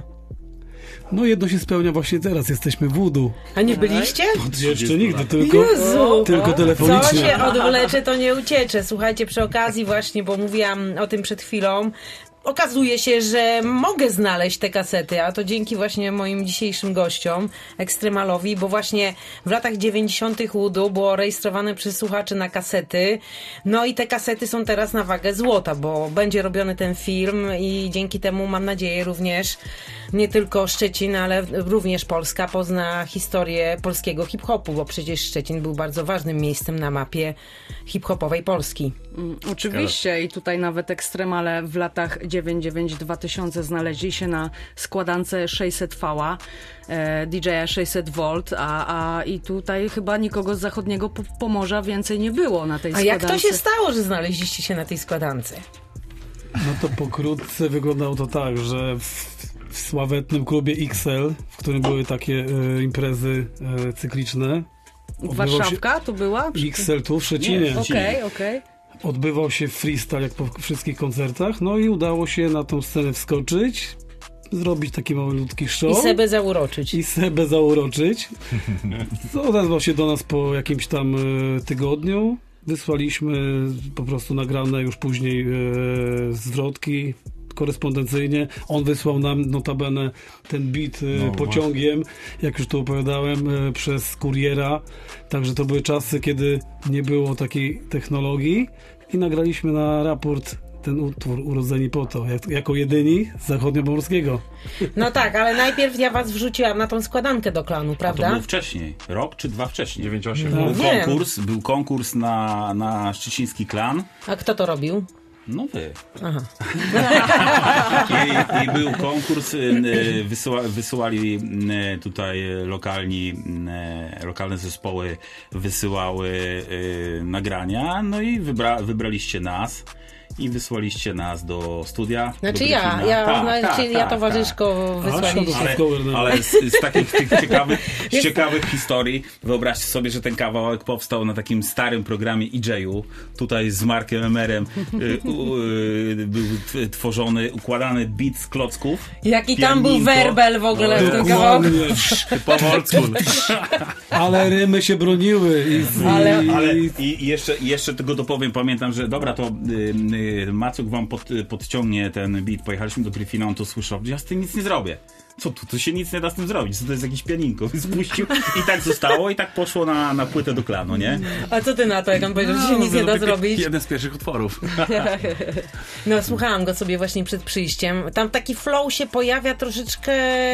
No jedno się spełnia właśnie teraz, jesteśmy w Voodoo. A nie byliście? Jeszcze nigdy, tylko, Jezu, tylko telefonicznie. Co się odwlecze, to nie uciecze. Słuchajcie, przy okazji właśnie, bo mówiłam o tym przed chwilą, okazuje się, że mogę znaleźć te kasety, a to dzięki właśnie moim dzisiejszym gościom, Ekstremalowi, bo właśnie w latach dziewięćdziesiątych Voodoo było rejestrowane przez słuchaczy na kasety. No i te kasety są teraz na wagę złota, bo będzie robiony ten film i dzięki temu mam nadzieję również nie tylko Szczecin, ale również Polska pozna historię polskiego hip-hopu, bo przecież Szczecin był bardzo ważnym miejscem na mapie hip-hopowej Polski. Mm, oczywiście i tutaj nawet Ekstremale w latach dziewięćdziesiątych dwa tysiące znaleźli się na składance sześćset V, e, D J sześćset V, a, a i tutaj chyba nikogo z zachodniego Pomorza więcej nie było na tej a składance. A jak to się stało, że znaleźliście się na tej składance? No to pokrótce wyglądało to tak, że w, w sławetnym klubie X L, w którym były takie e, imprezy e, cykliczne. Warszawka tu była? X L tu w Szczecinie. Okej, okej. Odbywał się freestyle jak po wszystkich koncertach, no i udało się na tą scenę wskoczyć, zrobić taki malutki show. I Sebę zauroczyć. I Sebę zauroczyć. Odezwał się do nas po jakimś tam e, tygodniu. Wysłaliśmy po prostu nagrane już później e, zwrotki korespondencyjnie. On wysłał nam notabene ten beat e, no, pociągiem, właśnie. Jak już tu opowiadałem, e, przez kuriera. Także to były czasy, kiedy nie było takiej technologii i nagraliśmy na raport ten utwór Urodzeni po to, jak, jako jedyni z zachodniopomorskiego. No tak, ale najpierw ja was wrzuciłam na tą składankę do klanu, prawda? A to było wcześniej, rok czy dwa wcześniej. dziewięć osiem. Był konkurs, był konkurs na, na szczeciński klan. A kto to robił? No wy. Aha. I, I był konkurs, wysyła, wysyłali tutaj lokalni, lokalne zespoły wysyłały nagrania, no i wybra, wybraliście nas. I wysłaliście nas do studia. Znaczy do ja, ja, tak, znaczy tak, ja tak, towarzyszko tak. wysłaliście. Ale, ale z, z takich tych ciekawych, z ciekawych historii, wyobraźcie sobie, że ten kawałek powstał na takim starym programie E J-u. Tutaj z Markiem Emerem y, y, był tworzony, układany beat z klocków. Jaki tam był werbel w ogóle no, w tym kawałku. Powolutku. Ale rymy się broniły. I z, ale, ale i jeszcze, jeszcze tego dopowiem. Pamiętam, że dobra, to y, Macuk wam pod, podciągnie ten beat. Pojechaliśmy do Gryfina, on to słyszał. Ja z tym nic nie zrobię. Co tu? To się nic nie da z tym zrobić. Co to jest jakieś pianinko? Spuścił i tak zostało i tak poszło na, na płytę do klanu, nie? A co ty na to, jak on powiedział, że się nic nie da zrobić? Jeden z pierwszych utworów. No słuchałam go sobie właśnie przed przyjściem. Tam taki flow się pojawia troszeczkę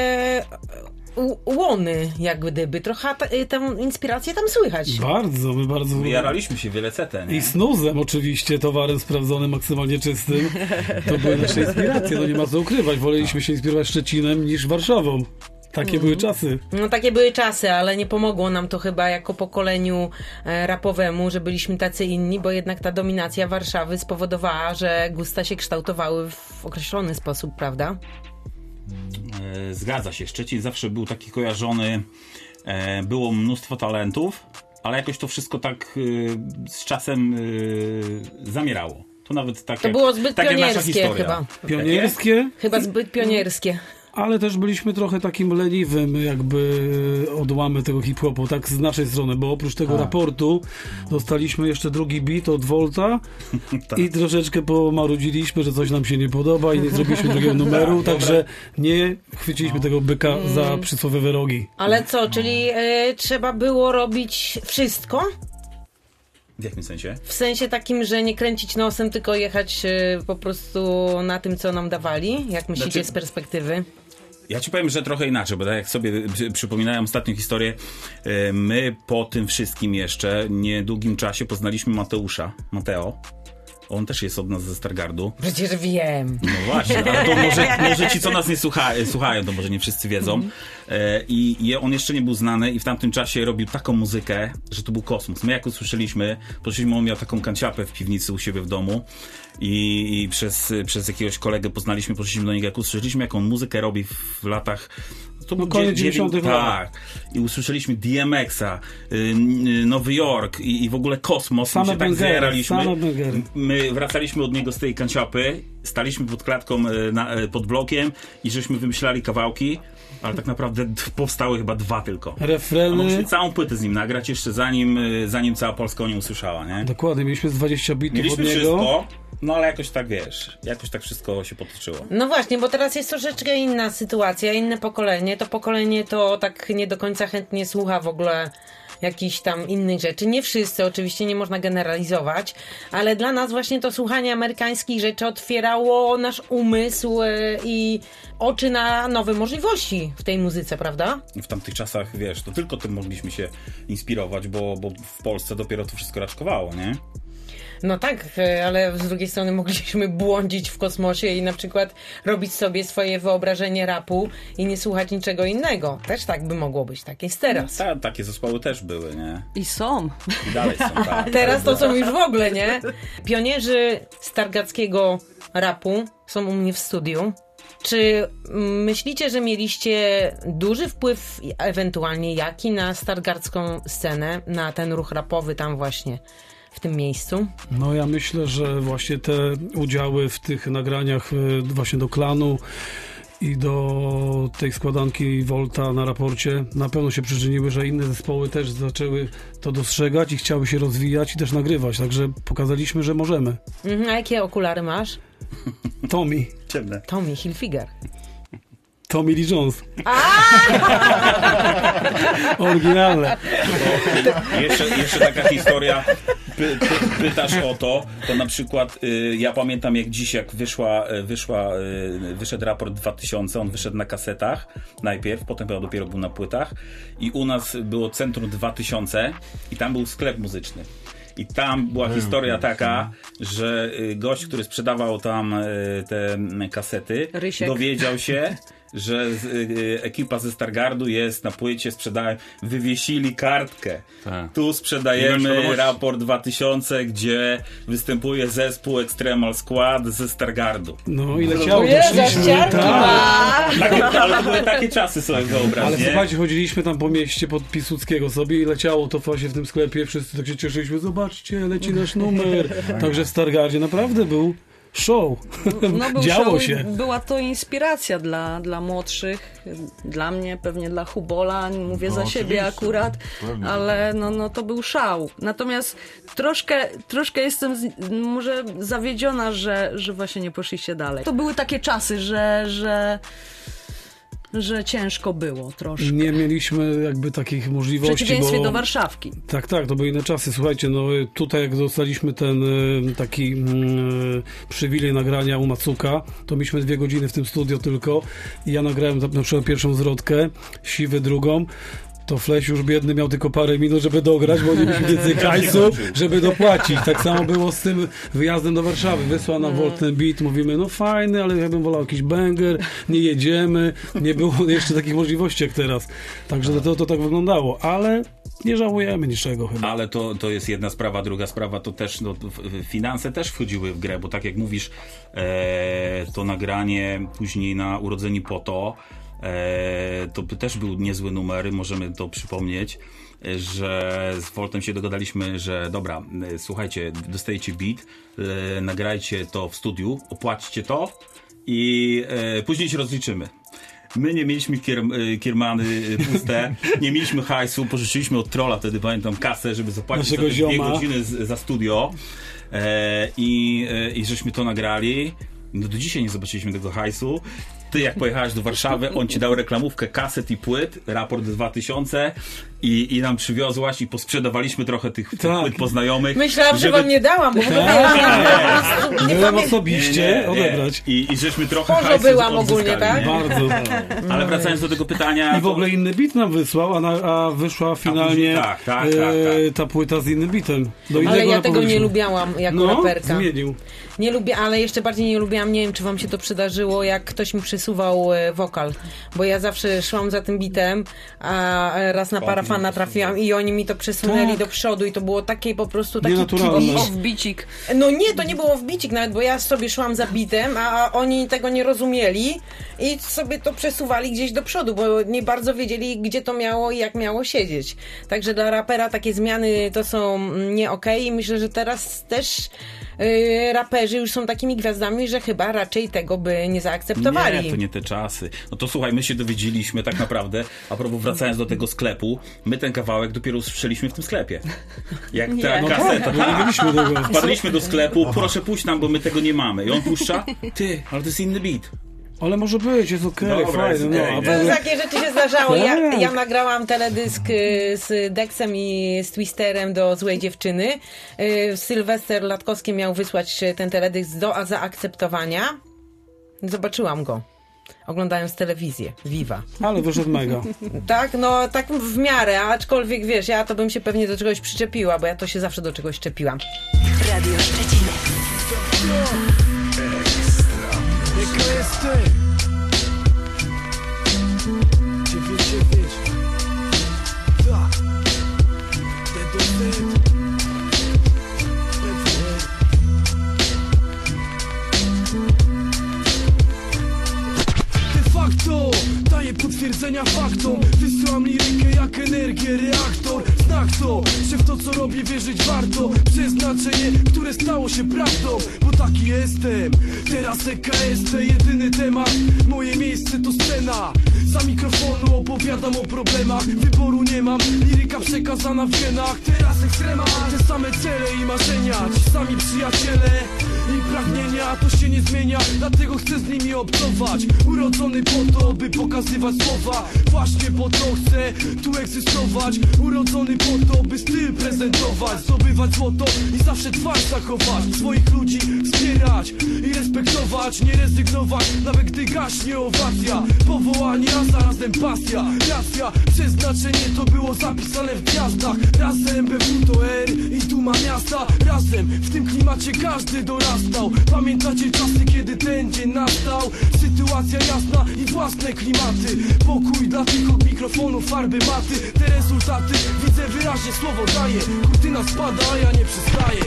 łony, jak gdyby. Trochę tę inspirację tam słychać. Bardzo, my bardzo... Jaraliśmy się wiele cetę, nie? I snuzem oczywiście, towarem sprawdzonym, maksymalnie czystym. To były nasze inspiracje, no nie ma co ukrywać. Woleliśmy się inspirować Szczecinem niż Warszawą. Takie mm. były czasy. No takie były czasy, ale nie pomogło nam to chyba jako pokoleniu e, rapowemu, że byliśmy tacy inni, bo jednak ta dominacja Warszawy spowodowała, że gusta się kształtowały w określony sposób, prawda? Zgadza się. Szczecin zawsze był taki kojarzony, było mnóstwo talentów, ale jakoś to wszystko tak z czasem zamierało. To nawet tak To jak, było zbyt tak pionierskie chyba. Pionierskie? Chyba zbyt pionierskie. Ale też byliśmy trochę takim leniwym jakby odłamy tego hip-hopu, tak z naszej strony, bo oprócz tego A. raportu dostaliśmy jeszcze drugi beat od Volta tak. i troszeczkę pomarudziliśmy, że coś nam się nie podoba i nie zrobiliśmy drugiego numeru, także nie chwyciliśmy no. tego byka mm. za przysłowiowe rogi. Ale co, czyli y, trzeba było robić wszystko? W jakim sensie? W sensie takim, że nie kręcić nosem, tylko jechać y, po prostu na tym, co nam dawali? Jak myślicie znaczy, z perspektywy? Ja ci powiem, że trochę inaczej, bo tak jak sobie przy, przypominałem ostatnią historię, e, my po tym wszystkim jeszcze niedługim czasie poznaliśmy Mateusza, Mateo. On też jest od nas ze Stargardu. Przecież wiem. No właśnie, ale to może, może ci, co nas nie słucha, słuchają, to może nie wszyscy wiedzą. Mm. E, i, I on jeszcze nie był znany i w tamtym czasie robił taką muzykę, że to był kosmos. My jak usłyszeliśmy, poszliśmy, on miał taką kanciapę w piwnicy u siebie w domu i, i przez, przez jakiegoś kolegę poznaliśmy, poszliśmy do niego, jak usłyszeliśmy, jaką muzykę robi w latach... To no koniec dziewięćdziesiątych lat. Tak. I usłyszeliśmy D M X-a, y, y, Nowy Jork i, i w ogóle kosmos. Same my się tak zjaraliśmy. Same My wracaliśmy od niego z tej kanciapy, staliśmy pod klatką, y, na, y, pod blokiem i żeśmy wymyślali kawałki, ale tak naprawdę powstały chyba dwa tylko. Refreny. A mogliśmy całą płytę z nim nagrać jeszcze zanim, y, zanim cała Polska o nim usłyszała, nie? Dokładnie, mieliśmy z dwadzieścia bitów mieliśmy od niego. wszystko, no ale jakoś tak, wiesz, jakoś tak wszystko się potoczyło. No właśnie, bo teraz jest troszeczkę inna sytuacja, inne pokolenie. To pokolenie to tak nie do końca chętnie słucha w ogóle jakichś tam innych rzeczy. Nie wszyscy, oczywiście nie można generalizować, ale dla nas właśnie to słuchanie amerykańskich rzeczy otwierało nasz umysł i oczy na nowe możliwości w tej muzyce, prawda? W tamtych czasach, wiesz, to tylko tym mogliśmy się inspirować, bo, bo w Polsce dopiero to wszystko raczkowało, nie? No tak, ale z drugiej strony mogliśmy błądzić w kosmosie i na przykład robić sobie swoje wyobrażenie rapu i nie słuchać niczego innego. Też tak by mogło być, tak jest teraz. No, ta, takie zespoły też były, nie? I są. I dalej są, tak. Teraz to są już w ogóle, nie? Pionierzy stargardzkiego rapu są u mnie w studiu. Czy myślicie, że mieliście duży wpływ, ewentualnie jaki, na stargardzką scenę, na ten ruch rapowy tam właśnie? W tym miejscu? No ja myślę, że właśnie te udziały w tych nagraniach właśnie do Klanu i do tej składanki Volta na raporcie na pewno się przyczyniły, że inne zespoły też zaczęły to dostrzegać i chciały się rozwijać i też nagrywać, także pokazaliśmy, że możemy. Mhm, a jakie okulary masz? Tommy. Ciemne. Tommy Hilfiger. Tommy Lee Jones. Oryginalne. Jeszcze, jeszcze taka historia. Py, py, pytasz o to, to na przykład y, ja pamiętam jak dziś, jak wyszła, wyszła, y, wyszedł raport dwa tysiące, on wyszedł na kasetach najpierw, potem dopiero był na płytach i u nas było Centrum dwa tysiące i tam był sklep muzyczny. I tam była historia taka, że gość, który sprzedawał tam te kasety, Rysiek. dowiedział się, że z, y, ekipa ze Stargardu jest na płycie, sprzedają, wywiesili kartkę. Tak. Tu sprzedajemy raport dwa tysiące, gdzie występuje zespół Extremal Squad ze Stargardu. No i leciało. Tak. Takie, ale to były takie czasy, sobie wyobraź, Ale nie? słuchajcie, chodziliśmy tam po mieście pod Piłsudskiego sobie i leciało to właśnie w tym sklepie, wszyscy tak się cieszyliśmy, zobaczcie, leci nasz numer. Także w Stargardzie naprawdę był show. No, był Działo show, się. Była to inspiracja dla, dla młodszych, dla mnie, pewnie dla Hubola, mówię No, za siebie oczywiście. akurat, Pewnie. ale no, no to był szał. Natomiast troszkę, troszkę jestem z, może zawiedziona, że, że właśnie nie poszliście dalej. To były takie czasy, że, że że ciężko było troszkę. Nie mieliśmy jakby takich W możliwości. przeciwieństwie bo... do Warszawki. Tak, tak, to były inne czasy. Słuchajcie, no tutaj jak dostaliśmy ten y, taki y, przywilej nagrania u Macuka, to mieliśmy dwie godziny w tym studio tylko i ja nagrałem na przykład pierwszą zwrotkę, Siwy drugą. To Fleś już biedny miał tylko parę minut, żeby dograć, bo nie mieliśmy więcej hajsu, żeby dopłacić. Tak samo było z tym wyjazdem do Warszawy. Wysłał nam Volt ten beat, mówimy, no fajny, ale ja bym wolał jakiś banger, nie jedziemy. Nie było jeszcze takich możliwości jak teraz. Także to, to tak wyglądało, ale nie żałujemy niczego chyba. Ale to, to jest jedna sprawa, druga sprawa to też, no, finanse też wchodziły w grę, bo tak jak mówisz, e, to nagranie później na Urodzeni po to, E, to by też był niezły numer, możemy to przypomnieć, że z Voltem się dogadaliśmy, że dobra, e, słuchajcie, dostajecie beat, e, nagrajcie to w studiu, opłaćcie to i e, później się rozliczymy. My nie mieliśmy kier, kiermany puste, nie mieliśmy hajsu, pożyczyliśmy od Trolla wtedy, pamiętam, kasę, żeby zapłacić za te dwie godziny z, za studio e, i, e, i żeśmy to nagrali. No do dzisiaj nie zobaczyliśmy tego hajsu ty jak pojechałeś do Warszawy, on ci dał reklamówkę kaset i płyt, raport dwa tysiące i, i nam przywiozłaś i posprzedawaliśmy trochę tych, tych Tak. płyt poznajomych. Myślałam, że żeby- wam nie dałam, bo w ogóle ja nie Byłem pamię- osobiście odebrać. I, I żeśmy trochę Może hajsu byłam odzyskali, ogólnie, tak? nie? Bardzo. Ale wracając do tego pytania... I w ogóle inny beat nam wysłał, a, na, a wyszła finalnie tak, tak, tak, e, ta płyta z innym beatem. Do Ale innego ja tego nie napowiedzi. lubiałam jako No, raperka. zmienił. Nie lubię, ale jeszcze bardziej nie lubiłam, nie wiem, czy wam się to przydarzyło, jak ktoś mi przesuwał e, wokal, bo ja zawsze szłam za tym bitem, a raz na parafana trafiłam i oni mi to przesunęli Tak. do przodu i to było takie po prostu taki Nienaturalne. kibisz. Wbicik. No nie, to nie było wbicik nawet, bo ja sobie szłam za bitem, a, a oni tego nie rozumieli i sobie to przesuwali gdzieś do przodu, bo nie bardzo wiedzieli, gdzie to miało i jak miało siedzieć. Także dla rapera takie zmiany to są nie okej i myślę, że teraz też yy, raperzy już są takimi gwiazdami, że chyba raczej tego by nie zaakceptowali. Nie, to nie te czasy. No to słuchaj, my się dowiedzieliśmy tak naprawdę, a propos wracając do tego sklepu, my ten kawałek dopiero usłyszeliśmy w tym sklepie. Jak ta Nie. No kaseta. tak, bo nie mieliśmy tego. Wpadliśmy do sklepu, proszę puść nam, bo my tego nie mamy. I on puszcza, ty, ale to jest inny beat. Ale może być, jest okej, Dobra, fajne. jest No, okej, a nie? w To ogóle- takie rzeczy się zdarzało. Ja, Tak. ja nagrałam teledysk y, z Dexem i z Twisterem do Złej Dziewczyny. Y, Sylwester Latkowski miał wysłać ten teledysk do a zaakceptowania. Zobaczyłam go. Oglądając telewizję. Viva. Ale wyszedł mega. Tak, no tak w miarę, aczkolwiek wiesz, ja to bym się pewnie do czegoś przyczepiła, bo ja to się zawsze do czegoś czepiłam. Radio Szczecin. Jaka jest ty? dziewięć dziewięć. Tak. D do Z. B W R. De facto daję potwierdzenia faktom. Wysyłam lirykę jak energię, reaktor. Znak to, że w to co robię wierzyć warto. Przeznaczenie, które stało się prawdą. Bo taki jestem. Teraz E K S T, jedyny temat. Moje miejsce to scena. Za mikrofonu opowiadam o problemach. Wyboru nie mam, liryka przekazana w genach. Teraz ekstrema, te same cele i marzenia. Ci sami przyjaciele i pragnienia, to się nie zmienia. Dlatego chcę z nimi obcować. Urodzony po to, by pokazywać słowa. Właśnie po to chcę tu egzystować. Urodzony po to, by styl prezentować. Zdobywać złoto i zawsze twarz zachować. Swoich ludzi wspierać i respektować. Nie rezygnować, nawet gdy gaśnie owacja. Powołanie, a zarazem pasja. Racja, przeznaczenie to było zapisane w gwiazdach. Razem B W to R i duma miasta. Razem w tym klimacie każdy dorastał. Pamiętacie czasy, kiedy ten dzień nastał? Sytuacja jasna i własne klimaty. Pokój dla tych od mikrofonu, farby, maty. Te rezultaty widzę wyraźnie, słowo daję. Kurtyna spada, a ja nie przystaję.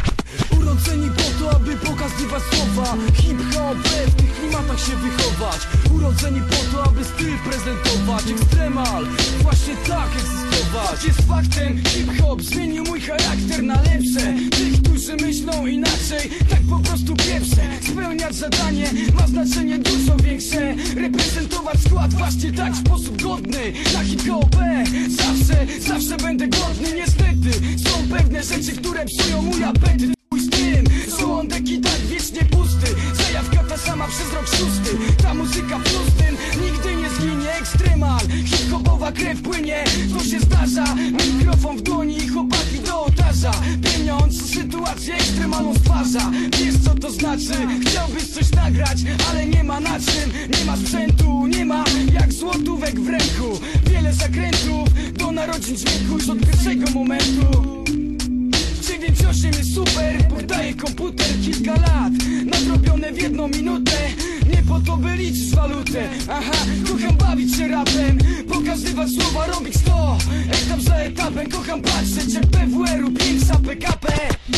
Urodzeni po to, aby pokazywać słowa. Hip-hop, w tych klimatach się wychować. Urodzeni po to, aby styl prezentować. Ekstremal, właśnie tak egzystować. Jest faktem, hip-hop zmienił mój charakter na lepsze. Tych, którzy myślą inaczej, tak po prostu pieprzę. Spełniać zadanie ma znaczenie dużo większe. Reprezentować skład właśnie tak w sposób godny. Na hip-hopie zawsze, zawsze będę godny. Niestety są pewne rzeczy, które psują mój apetyt. Z tym, żołądek i tak wiecznie pusty. Zajawka ta sama przez rok szósty. Ta muzyka plus tym nigdy nie zginie. Ekstremal, hip-hopowa krew płynie. To się zdarza, mikrofon w dłoni i chłopaki do ołtarza. Pieniądz sytuację ekstremalną stwarza. Wiesz co to znaczy? Chciałbyś coś nagrać, ale nie ma na czym. Nie ma sprzętu, nie ma jak złotówek w ręku. Wiele zakrętów do narodzin dźwięku już od pierwszego momentu. dziewięć osiem jest super, poddaję komputer kilka lat. Nadrobione w jedną minutę. Nie po to by liczyć walutę. Aha, kocham bawić się rapem. Pokazywać słowa, robić to etap za etapem. Kocham patrzeć jak P W R-u piękna P K P.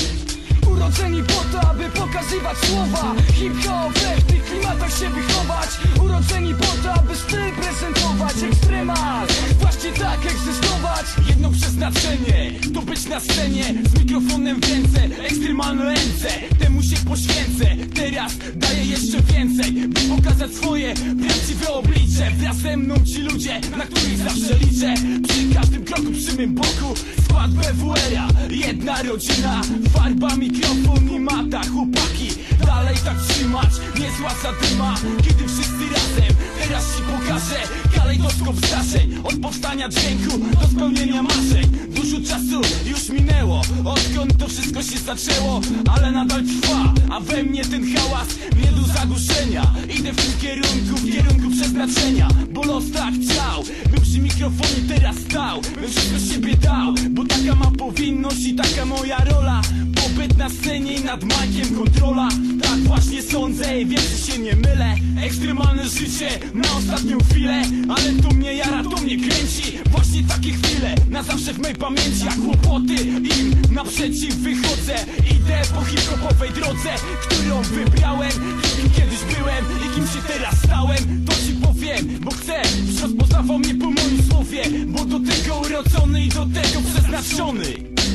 Urodzeni po to, aby pokazywać słowa. Hip-hop, w tych klimatach się wychować. Urodzeni po to, aby styl prezentować. Ekstremal, właśnie tak egzystować. Jedno przeznaczenie, to być na scenie z mikrofonem w ręce, ekstremalne ręce. Temu się poświęcę, teraz daję jeszcze więcej, by pokazać swoje prawdziwe oblicze. Wraz ze mną ci ludzie, na których zawsze liczę. Przy każdym kroku, przy mym boku skład B W R-a, jedna rodzina. Farba, mikrofon i mata, chłopaki dalej tak trzymać. Niezła zadyma, kiedy wszyscy razem. Teraz ci pokażę kalejdoskop zdarzeń. Od powstania dźwięku do spełnienia marzeń. Dużo czasu już minęło, odkąd to wszystko się zaczęło. Ale nadal trwa, a we mnie ten hałas nie do zagłuszenia. Idę w tym kierunku, w kierunku przeznaczenia. Bo los tak chciał, by przy mikrofonie teraz stał, bym wszystko z siebie dał. Bo taka ma powinność i taka moja rola. Pobyt na scenie i nad majkiem kontrola. Tak właśnie sądzę i wiem, że się nie mylę. Ekstremalne życie na ostatnią chwilę. Ale to mnie jara, to mnie kręci. Właśnie takie chwile na zawsze w mej pamięci. A kłopoty im naprzeciw wychodzę. Idę po hip-hopowej drodze, którą wybrałem. Kim kiedyś byłem i kim się teraz stałem. To ci powiem, bo chcę, byś rozpoznawał mnie po moim słowie. Bo do tego urodzony i do tego przeznaczony.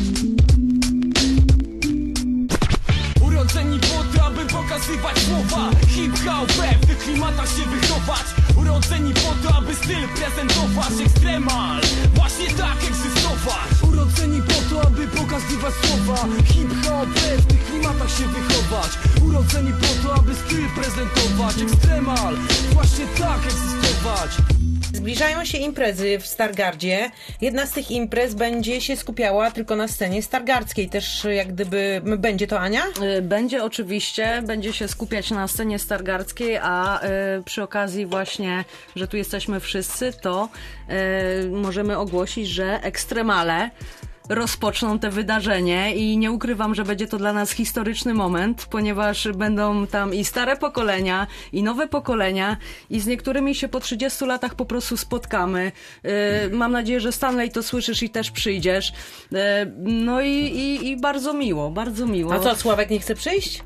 Urodzeni po to, aby pokazywać słowa. Hip-hop, w tych klimatach się wychować. Urodzeni po to, aby styl prezentować. Ekstremal, właśnie tak egzystować. Urodzeni po to, aby pokazywać słowa. Hip-hop, w tych klimatach się wychować. Urodzeni po to, aby styl prezentować. Ekstremal, właśnie tak egzystować. Zbliżają się imprezy w Stargardzie. Jedna z tych imprez będzie się skupiała tylko na scenie stargardzkiej. Też jak gdyby... Będzie to, Ania? Będzie oczywiście. Będzie się skupiać na scenie stargardzkiej, a y, przy okazji właśnie, że tu jesteśmy wszyscy, to y, możemy ogłosić, że Ekstremale rozpoczną te wydarzenie i nie ukrywam, że będzie to dla nas historyczny moment, ponieważ będą tam i stare pokolenia, i nowe pokolenia i z niektórymi się po trzydziestu latach po prostu spotkamy. Yy, mam nadzieję, że Stanley to słyszysz i też przyjdziesz. Yy, no i, i, i bardzo miło, bardzo miło. A co, Sławek nie chce przyjść?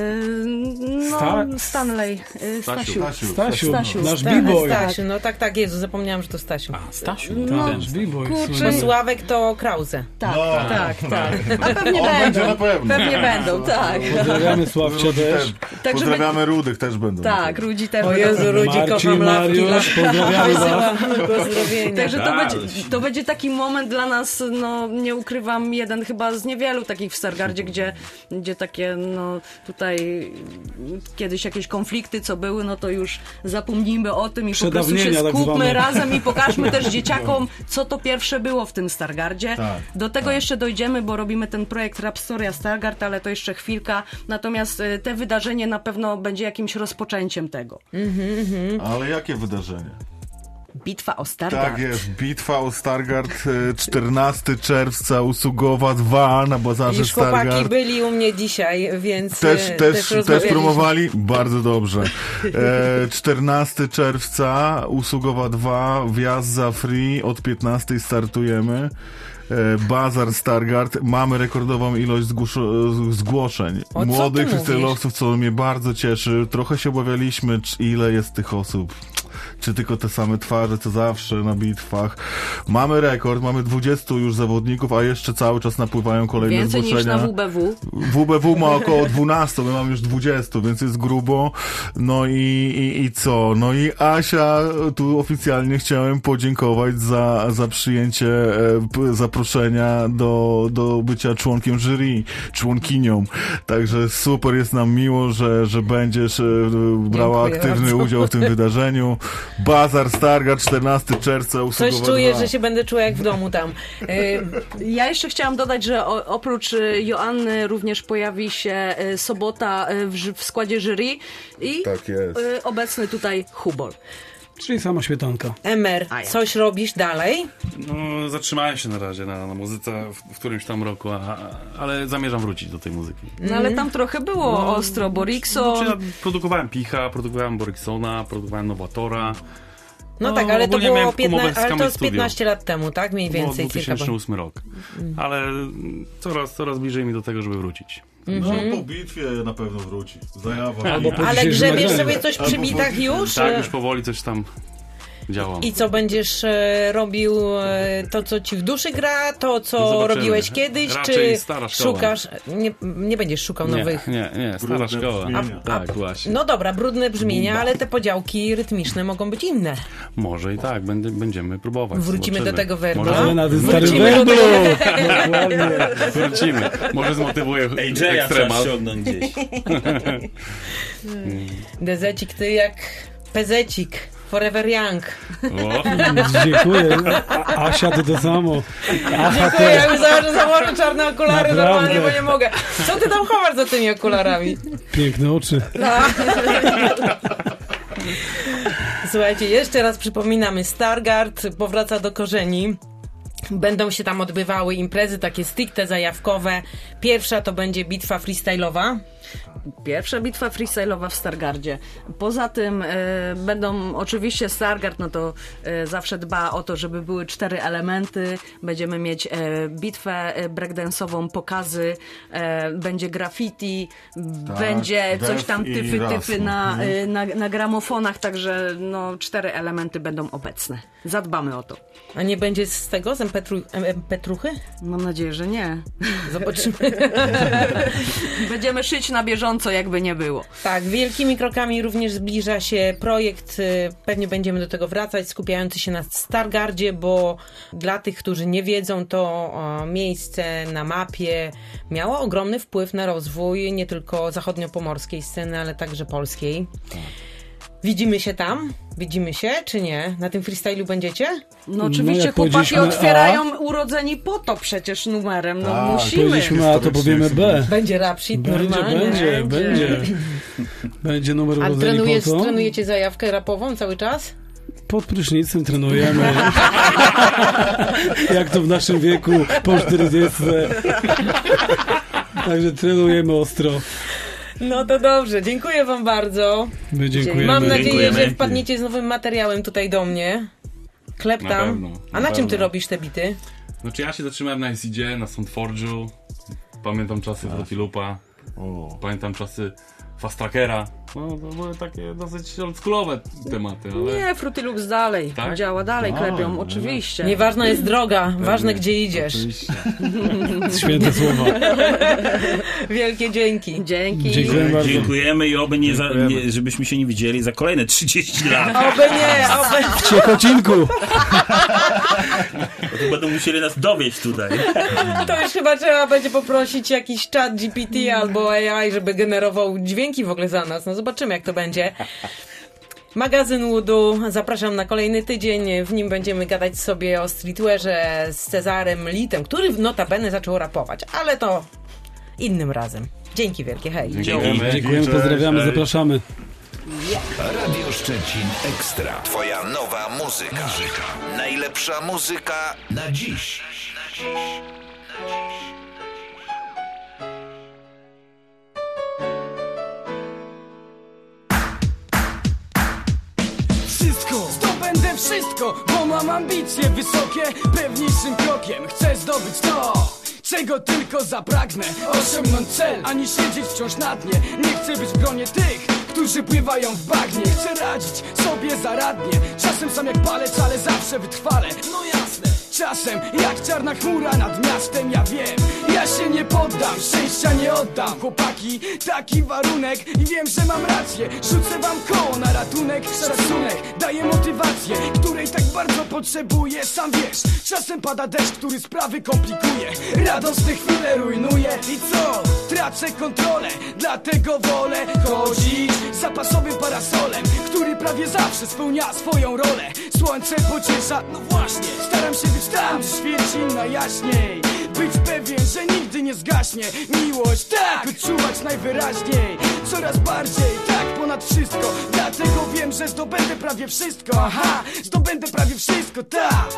No, Sta- Stanley, y, Stasiu. Stasiu, Stasiu, Stasiu. nasz Sta- b-boy. Stasiu, no tak, tak, Jezu, zapomniałam, że to Stasiu. A, Stasiu. No, Nasz b-boy. kurczę. Bo Sławek to Krause. Tak, No. tak, tak. A pewnie On będą. będzie na pewno. Pewnie będą, tak. Pozdrawiamy Sławcia Rudzi też. też. Tak, Pozdrawiamy Rudych, też będą. Tak, Rudzi też O będą. Jezu, Rudzi, Marcin, kocham lawki. Mariusz, pozdrawiamy was. Pozdrowienia. Także to Tak. będzie, to będzie taki moment dla nas, no nie ukrywam, jeden chyba z niewielu takich w Stargardzie, gdzie, gdzie takie, no tutaj kiedyś jakieś konflikty, co były, no to już zapomnijmy o tym i po prostu się Przedawnienia tak skupmy zwane. razem i pokażmy też dzieciakom, co to pierwsze było w tym Stargardzie. Tak, Do tego jeszcze dojdziemy, bo robimy ten projekt Rapstoria Stargard, ale to jeszcze chwilka. Natomiast y, te wydarzenie na pewno będzie jakimś rozpoczęciem tego. Ale jakie wydarzenie? Bitwa o Stargard. Tak jest, bitwa o Stargard, e, czternastego czerwca, Usługowa dwa na bazarze Już chłopaki Stargard. byli u mnie dzisiaj, więc Też, e, też, też, też rozmawialiśmy. promowali? Bardzo dobrze. E, czternastego czerwca, Usługowa dwa, wjazd za free, od piętnastej startujemy. E, Bazar Stargard, mamy rekordową ilość zgłoszo- zgłoszeń. O, co Młodych ty mówisz? freestyle'owców, co mnie bardzo cieszy. Trochę się obawialiśmy, czy ile jest tych osób. Czy tylko te same twarze, co zawsze na bitwach. Mamy rekord, mamy dwudziestu już zawodników, a jeszcze cały czas napływają kolejne Więcej zgłoszenia. niż na W B W. W B W ma około dwunastu, my mamy już dwudziestu, więc jest grubo. No i, i, i co? No i Asia, tu oficjalnie chciałem podziękować za, za przyjęcie e, p- zaproszenia do, do bycia członkiem jury, członkinią. Także super, jest nam miło, że, że będziesz e, brała Dziękuję aktywny bardzo. udział w tym wydarzeniu. Bazar Stargard, czternastego czerwca, Coś Usługowa czuję, dwa. że się będę czuła jak w domu tam. Y, Ja jeszcze chciałam dodać, że o, oprócz y, Joanny również pojawi się y, Sobota y, w, ży- w składzie jury i Tak jest. y, obecny tutaj Hubol. Czyli sama śmietanka. Emer, coś robisz dalej? No, zatrzymałem się na razie na, na muzyce w, w którymś tam roku, a, ale zamierzam wrócić do tej muzyki. No ale tam trochę było No, ostro, Borikson. Znaczy, ja produkowałem Picha, produkowałem Boriksona, produkowałem Nowatora. No, tak, ale to ogólnie było miałem w piętna, umowę z ale Camel to z Studio. piętnaście lat temu, tak? Mniej Było więcej. dwa tysiące ósmy rok. Ale coraz, coraz bliżej mi do tego, żeby wrócić. No po bitwie na pewno wróci. Zajawa. Albo po Ale dzisiejszym grzebiesz nagraniu. sobie coś przy Albo bitach po- już? Tak, już powoli coś tam. Działam. I co, będziesz e, robił e, to, co ci w duszy gra, to, co Zobaczymy. robiłeś kiedyś, Raczej czy stara szkoła. szukasz... Nie, nie będziesz szukał Nie, nowych... nie, nie, stara Brudne szkoła. brzmienia. A, tak, właśnie. No dobra, brudne brzmienia, Bumba. ale te podziałki rytmiczne mogą być inne. Może i tak, będę, będziemy próbować. Wrócimy zobaczymy. do tego werbla. Może- Ale na tym starym Wrócimy do węglu! tego- Dokładnie. Wrócimy. Może zmotywuję A Jaya trzeba ekstremal. ściągnąć gdzieś. Dezecik, ty jak pezecik. Forever Young. O. Dziękuję. A- Asia, ty to samo. Aha, Dziękuję, ja też. bym założył, założę czarne okulary Naprawdę. normalnie, bo nie mogę. Co ty tam chowasz za tymi okularami? Piękne oczy. Słuchajcie, jeszcze raz przypominamy, Stargard powraca do korzeni. Będą się tam odbywały imprezy takie stricte zajawkowe. Pierwsza to będzie bitwa freestyle'owa. Pierwsza bitwa freestyle'owa w Stargardzie. Poza tym e, będą oczywiście Stargard, no to e, zawsze dba o to, żeby były cztery elementy. Będziemy mieć e, bitwę e, breakdance'ową, pokazy, e, będzie graffiti, Tak, będzie coś def tam i tyfy, raz, tyfy no. na, Mhm. e, na, na gramofonach, także no cztery elementy będą obecne. Zadbamy o to. A nie będzie z tego, z empetru, empetruchy? Mam nadzieję, że nie. Zobaczymy. Będziemy szyć na bieżąco, jakby nie było. Tak, wielkimi krokami również zbliża się projekt, y, pewnie będziemy do tego wracać, skupiający się na Stargardzie, bo dla tych, którzy nie wiedzą, to o, miejsce na mapie miało ogromny wpływ na rozwój nie tylko zachodniopomorskiej sceny, ale także polskiej. Widzimy się tam? Widzimy się, czy nie? Na tym freestylu będziecie? No oczywiście jak chłopaki powiedzieliśmy otwierają A. urodzeni po to przecież numerem, no Tak, musimy. powiedzieliśmy A, to powiemy B. Będzie rap sheet Będzie, normalnie. będzie, będzie. Będzie numer A urodzeni trenujesz, po to. trenujecie zajawkę rapową cały czas? Pod prysznicem trenujemy. Jak to w naszym wieku, po czterdziestce. Także trenujemy ostro. No to dobrze, dziękuję wam bardzo. My dziękujemy. Mam nadzieję, Dziękujemy. że wpadniecie z nowym materiałem tutaj do mnie. Klep Na tam. pewno, A na na czym ty pewno. robisz te bity? Znaczy ja się zatrzymałem na S I D, na Soundforge'u. Pamiętam czasy Fruity Loopa. Pamiętam czasy Fast Trackera. No to były takie dosyć oldschoolowe tematy, ale... Nie, Fruity Loops dalej. Tak? Działa dalej, A, klepią, no. oczywiście. Nieważna jest droga, ważne gdzie idziesz. Oczywiście. Święte słowa. Wielkie dzięki. Dzięki. Dziękuję bardzo. Dziękujemy i oby nie, za, nie żebyśmy się nie widzieli za kolejne trzydzieści lat. Oby nie, oby... W Ciechocinku. Bo to będą musieli nas dowieść tutaj. To już chyba trzeba będzie poprosić jakiś chat G P T albo A I, żeby generował dźwięki w ogóle za nas. No zobaczymy, jak to będzie. Magazyn Woodu, zapraszam na kolejny tydzień. W nim będziemy gadać sobie o streetwearze z Cezarem Litem, który notabene zaczął rapować, ale to innym razem. Dzięki wielkie, hej. Dziękujemy. Dziękujemy, pozdrawiamy, zapraszamy. Radio Szczecin Ekstra. Twoja nowa muzyka. muzyka. Najlepsza muzyka na dziś. Wszystko, zdobędę wszystko, bo mam ambicje wysokie. Pewniejszym krokiem chcę zdobyć to, czego tylko zapragnę. Osiągnąć cel, ani siedzieć wciąż na dnie. Nie chcę być w gronie tych, którzy pływają w bagnie. Chcę radzić sobie zaradnie. Czasem sam jak palec, ale zawsze wytrwale. No jasne. Czasem jak czarna chmura nad miastem, ja wiem, ja się nie poddam, szczęścia nie oddam. Chłopaki, taki warunek i wiem, że mam rację. Rzucę wam koło na ratunek, szacunek daje motywację, której tak bardzo potrzebuję. Sam wiesz, czasem pada deszcz, który sprawy komplikuje. Radosne chwile rujnuje i co? Tracę kontrolę, dlatego wolę chodzić z zapasowym parasolem, który prawie zawsze spełnia swoją rolę. Słońce pociesza, no właśnie, staram się być tam, gdzie świeci najjaśniej. Być pewien, że nigdy nie zgaśnie. Miłość, tak, odczuwać najwyraźniej. Coraz bardziej, tak, ponad wszystko. Dlatego wiem, że zdobędę prawie wszystko. Aha, zdobędę prawie wszystko, tak.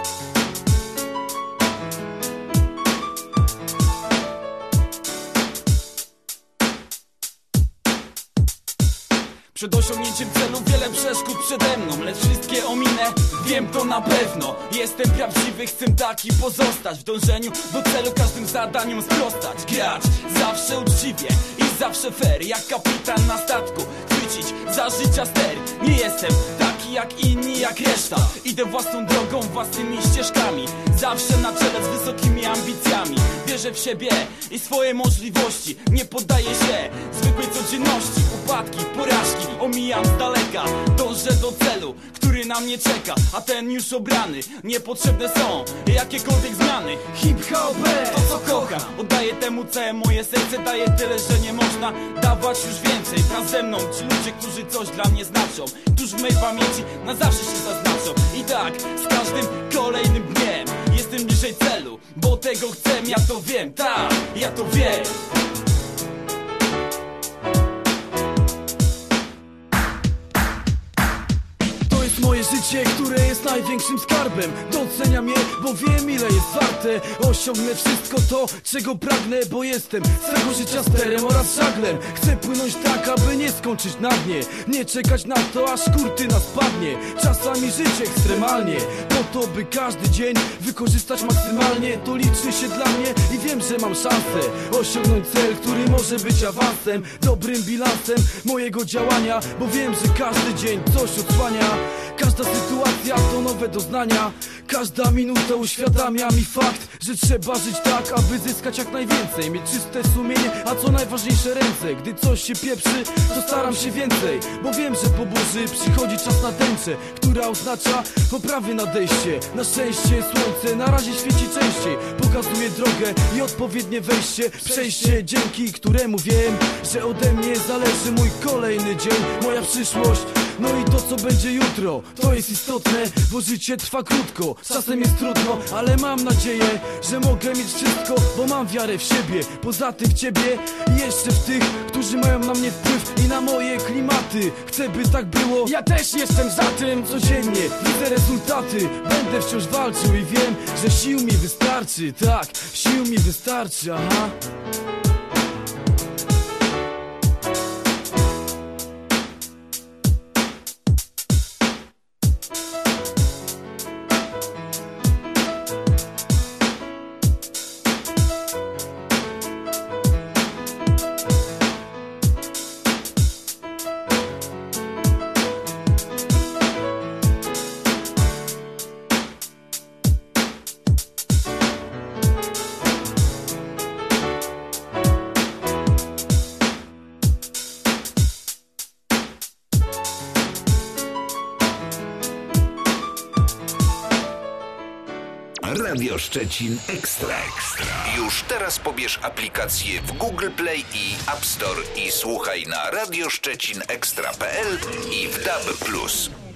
Przed osiągnięciem celu wiele przeszkód przede mną, lecz wszystkie ominę, wiem to na pewno. Jestem prawdziwy, chcę taki pozostać. W dążeniu do celu każdym zadaniom sprostać. Grać zawsze uczciwie i zawsze fair, jak kapitan na statku. Chwycić za życia ster. Nie jestem taki taki jak inni, jak reszta. Idę własną drogą, własnymi ścieżkami, zawsze na czele z wysokimi ambicjami. Wierzę w siebie i swoje możliwości, nie poddaję się zwykłej codzienności. Upadki, porażki omijam z daleka, dążę do celu, który na mnie czeka. A ten już obrany, niepotrzebne są jakiekolwiek zmiany. Hip-hop, to co kocham, oddaję temu całe moje serce. Daję tyle, że nie można dawać już więcej. Wraz ze mną ci ludzie, którzy coś dla mnie znaczą, którzy w mej pamięci na zawsze się zaznaczą. I tak z każdym kolejnym dniem jestem bliżej celu, bo tego chcę, ja to wiem, tak, ja to wiem. Moje życie, które jest największym skarbem. Doceniam je, bo wiem ile jest warte. Osiągnę wszystko to, czego pragnę, bo jestem swego życia sterem oraz żaglem. Chcę płynąć tak, aby nie skończyć na dnie, nie czekać na to, aż kurtyna spadnie. Czasami żyć ekstremalnie, po to, by każdy dzień wykorzystać maksymalnie. To liczy się dla mnie i wiem, że mam szansę osiągnąć cel, który może być awansem, dobrym bilansem mojego działania, bo wiem, że każdy dzień coś odsłania. Każda sytuacja to nowe doznania, każda minuta uświadamia mi fakt, że trzeba żyć tak, aby zyskać jak najwięcej. Mieć czyste sumienie, a co najważniejsze ręce. Gdy coś się pieprzy, to staram się więcej, bo wiem, że po burzy przychodzi czas na tęczę, która oznacza poprawy nadejście. Na szczęście słońce na razie świeci częściej, pokazuje drogę i odpowiednie wejście, przejście, dzięki któremu wiem, że ode mnie zależy mój kolejny dzień, moja przyszłość. No i to, co będzie jutro, to jest istotne, bo życie trwa krótko, czasem jest trudno, ale mam nadzieję, że mogę mieć wszystko, bo mam wiarę w siebie. Poza tym w ciebie i jeszcze w tych, którzy mają na mnie wpływ i na moje klimaty. Chcę, by tak było, ja też jestem za tym. Codziennie widzę rezultaty, będę wciąż walczył i wiem, że sił mi wystarczy. Tak, sił mi wystarczy, aha. Radio Szczecin Ekstra. Ekstra. Już teraz pobierz aplikację w Google Play i App Store i słuchaj na radio szczecin ekstra kropka p l i w D A B plus.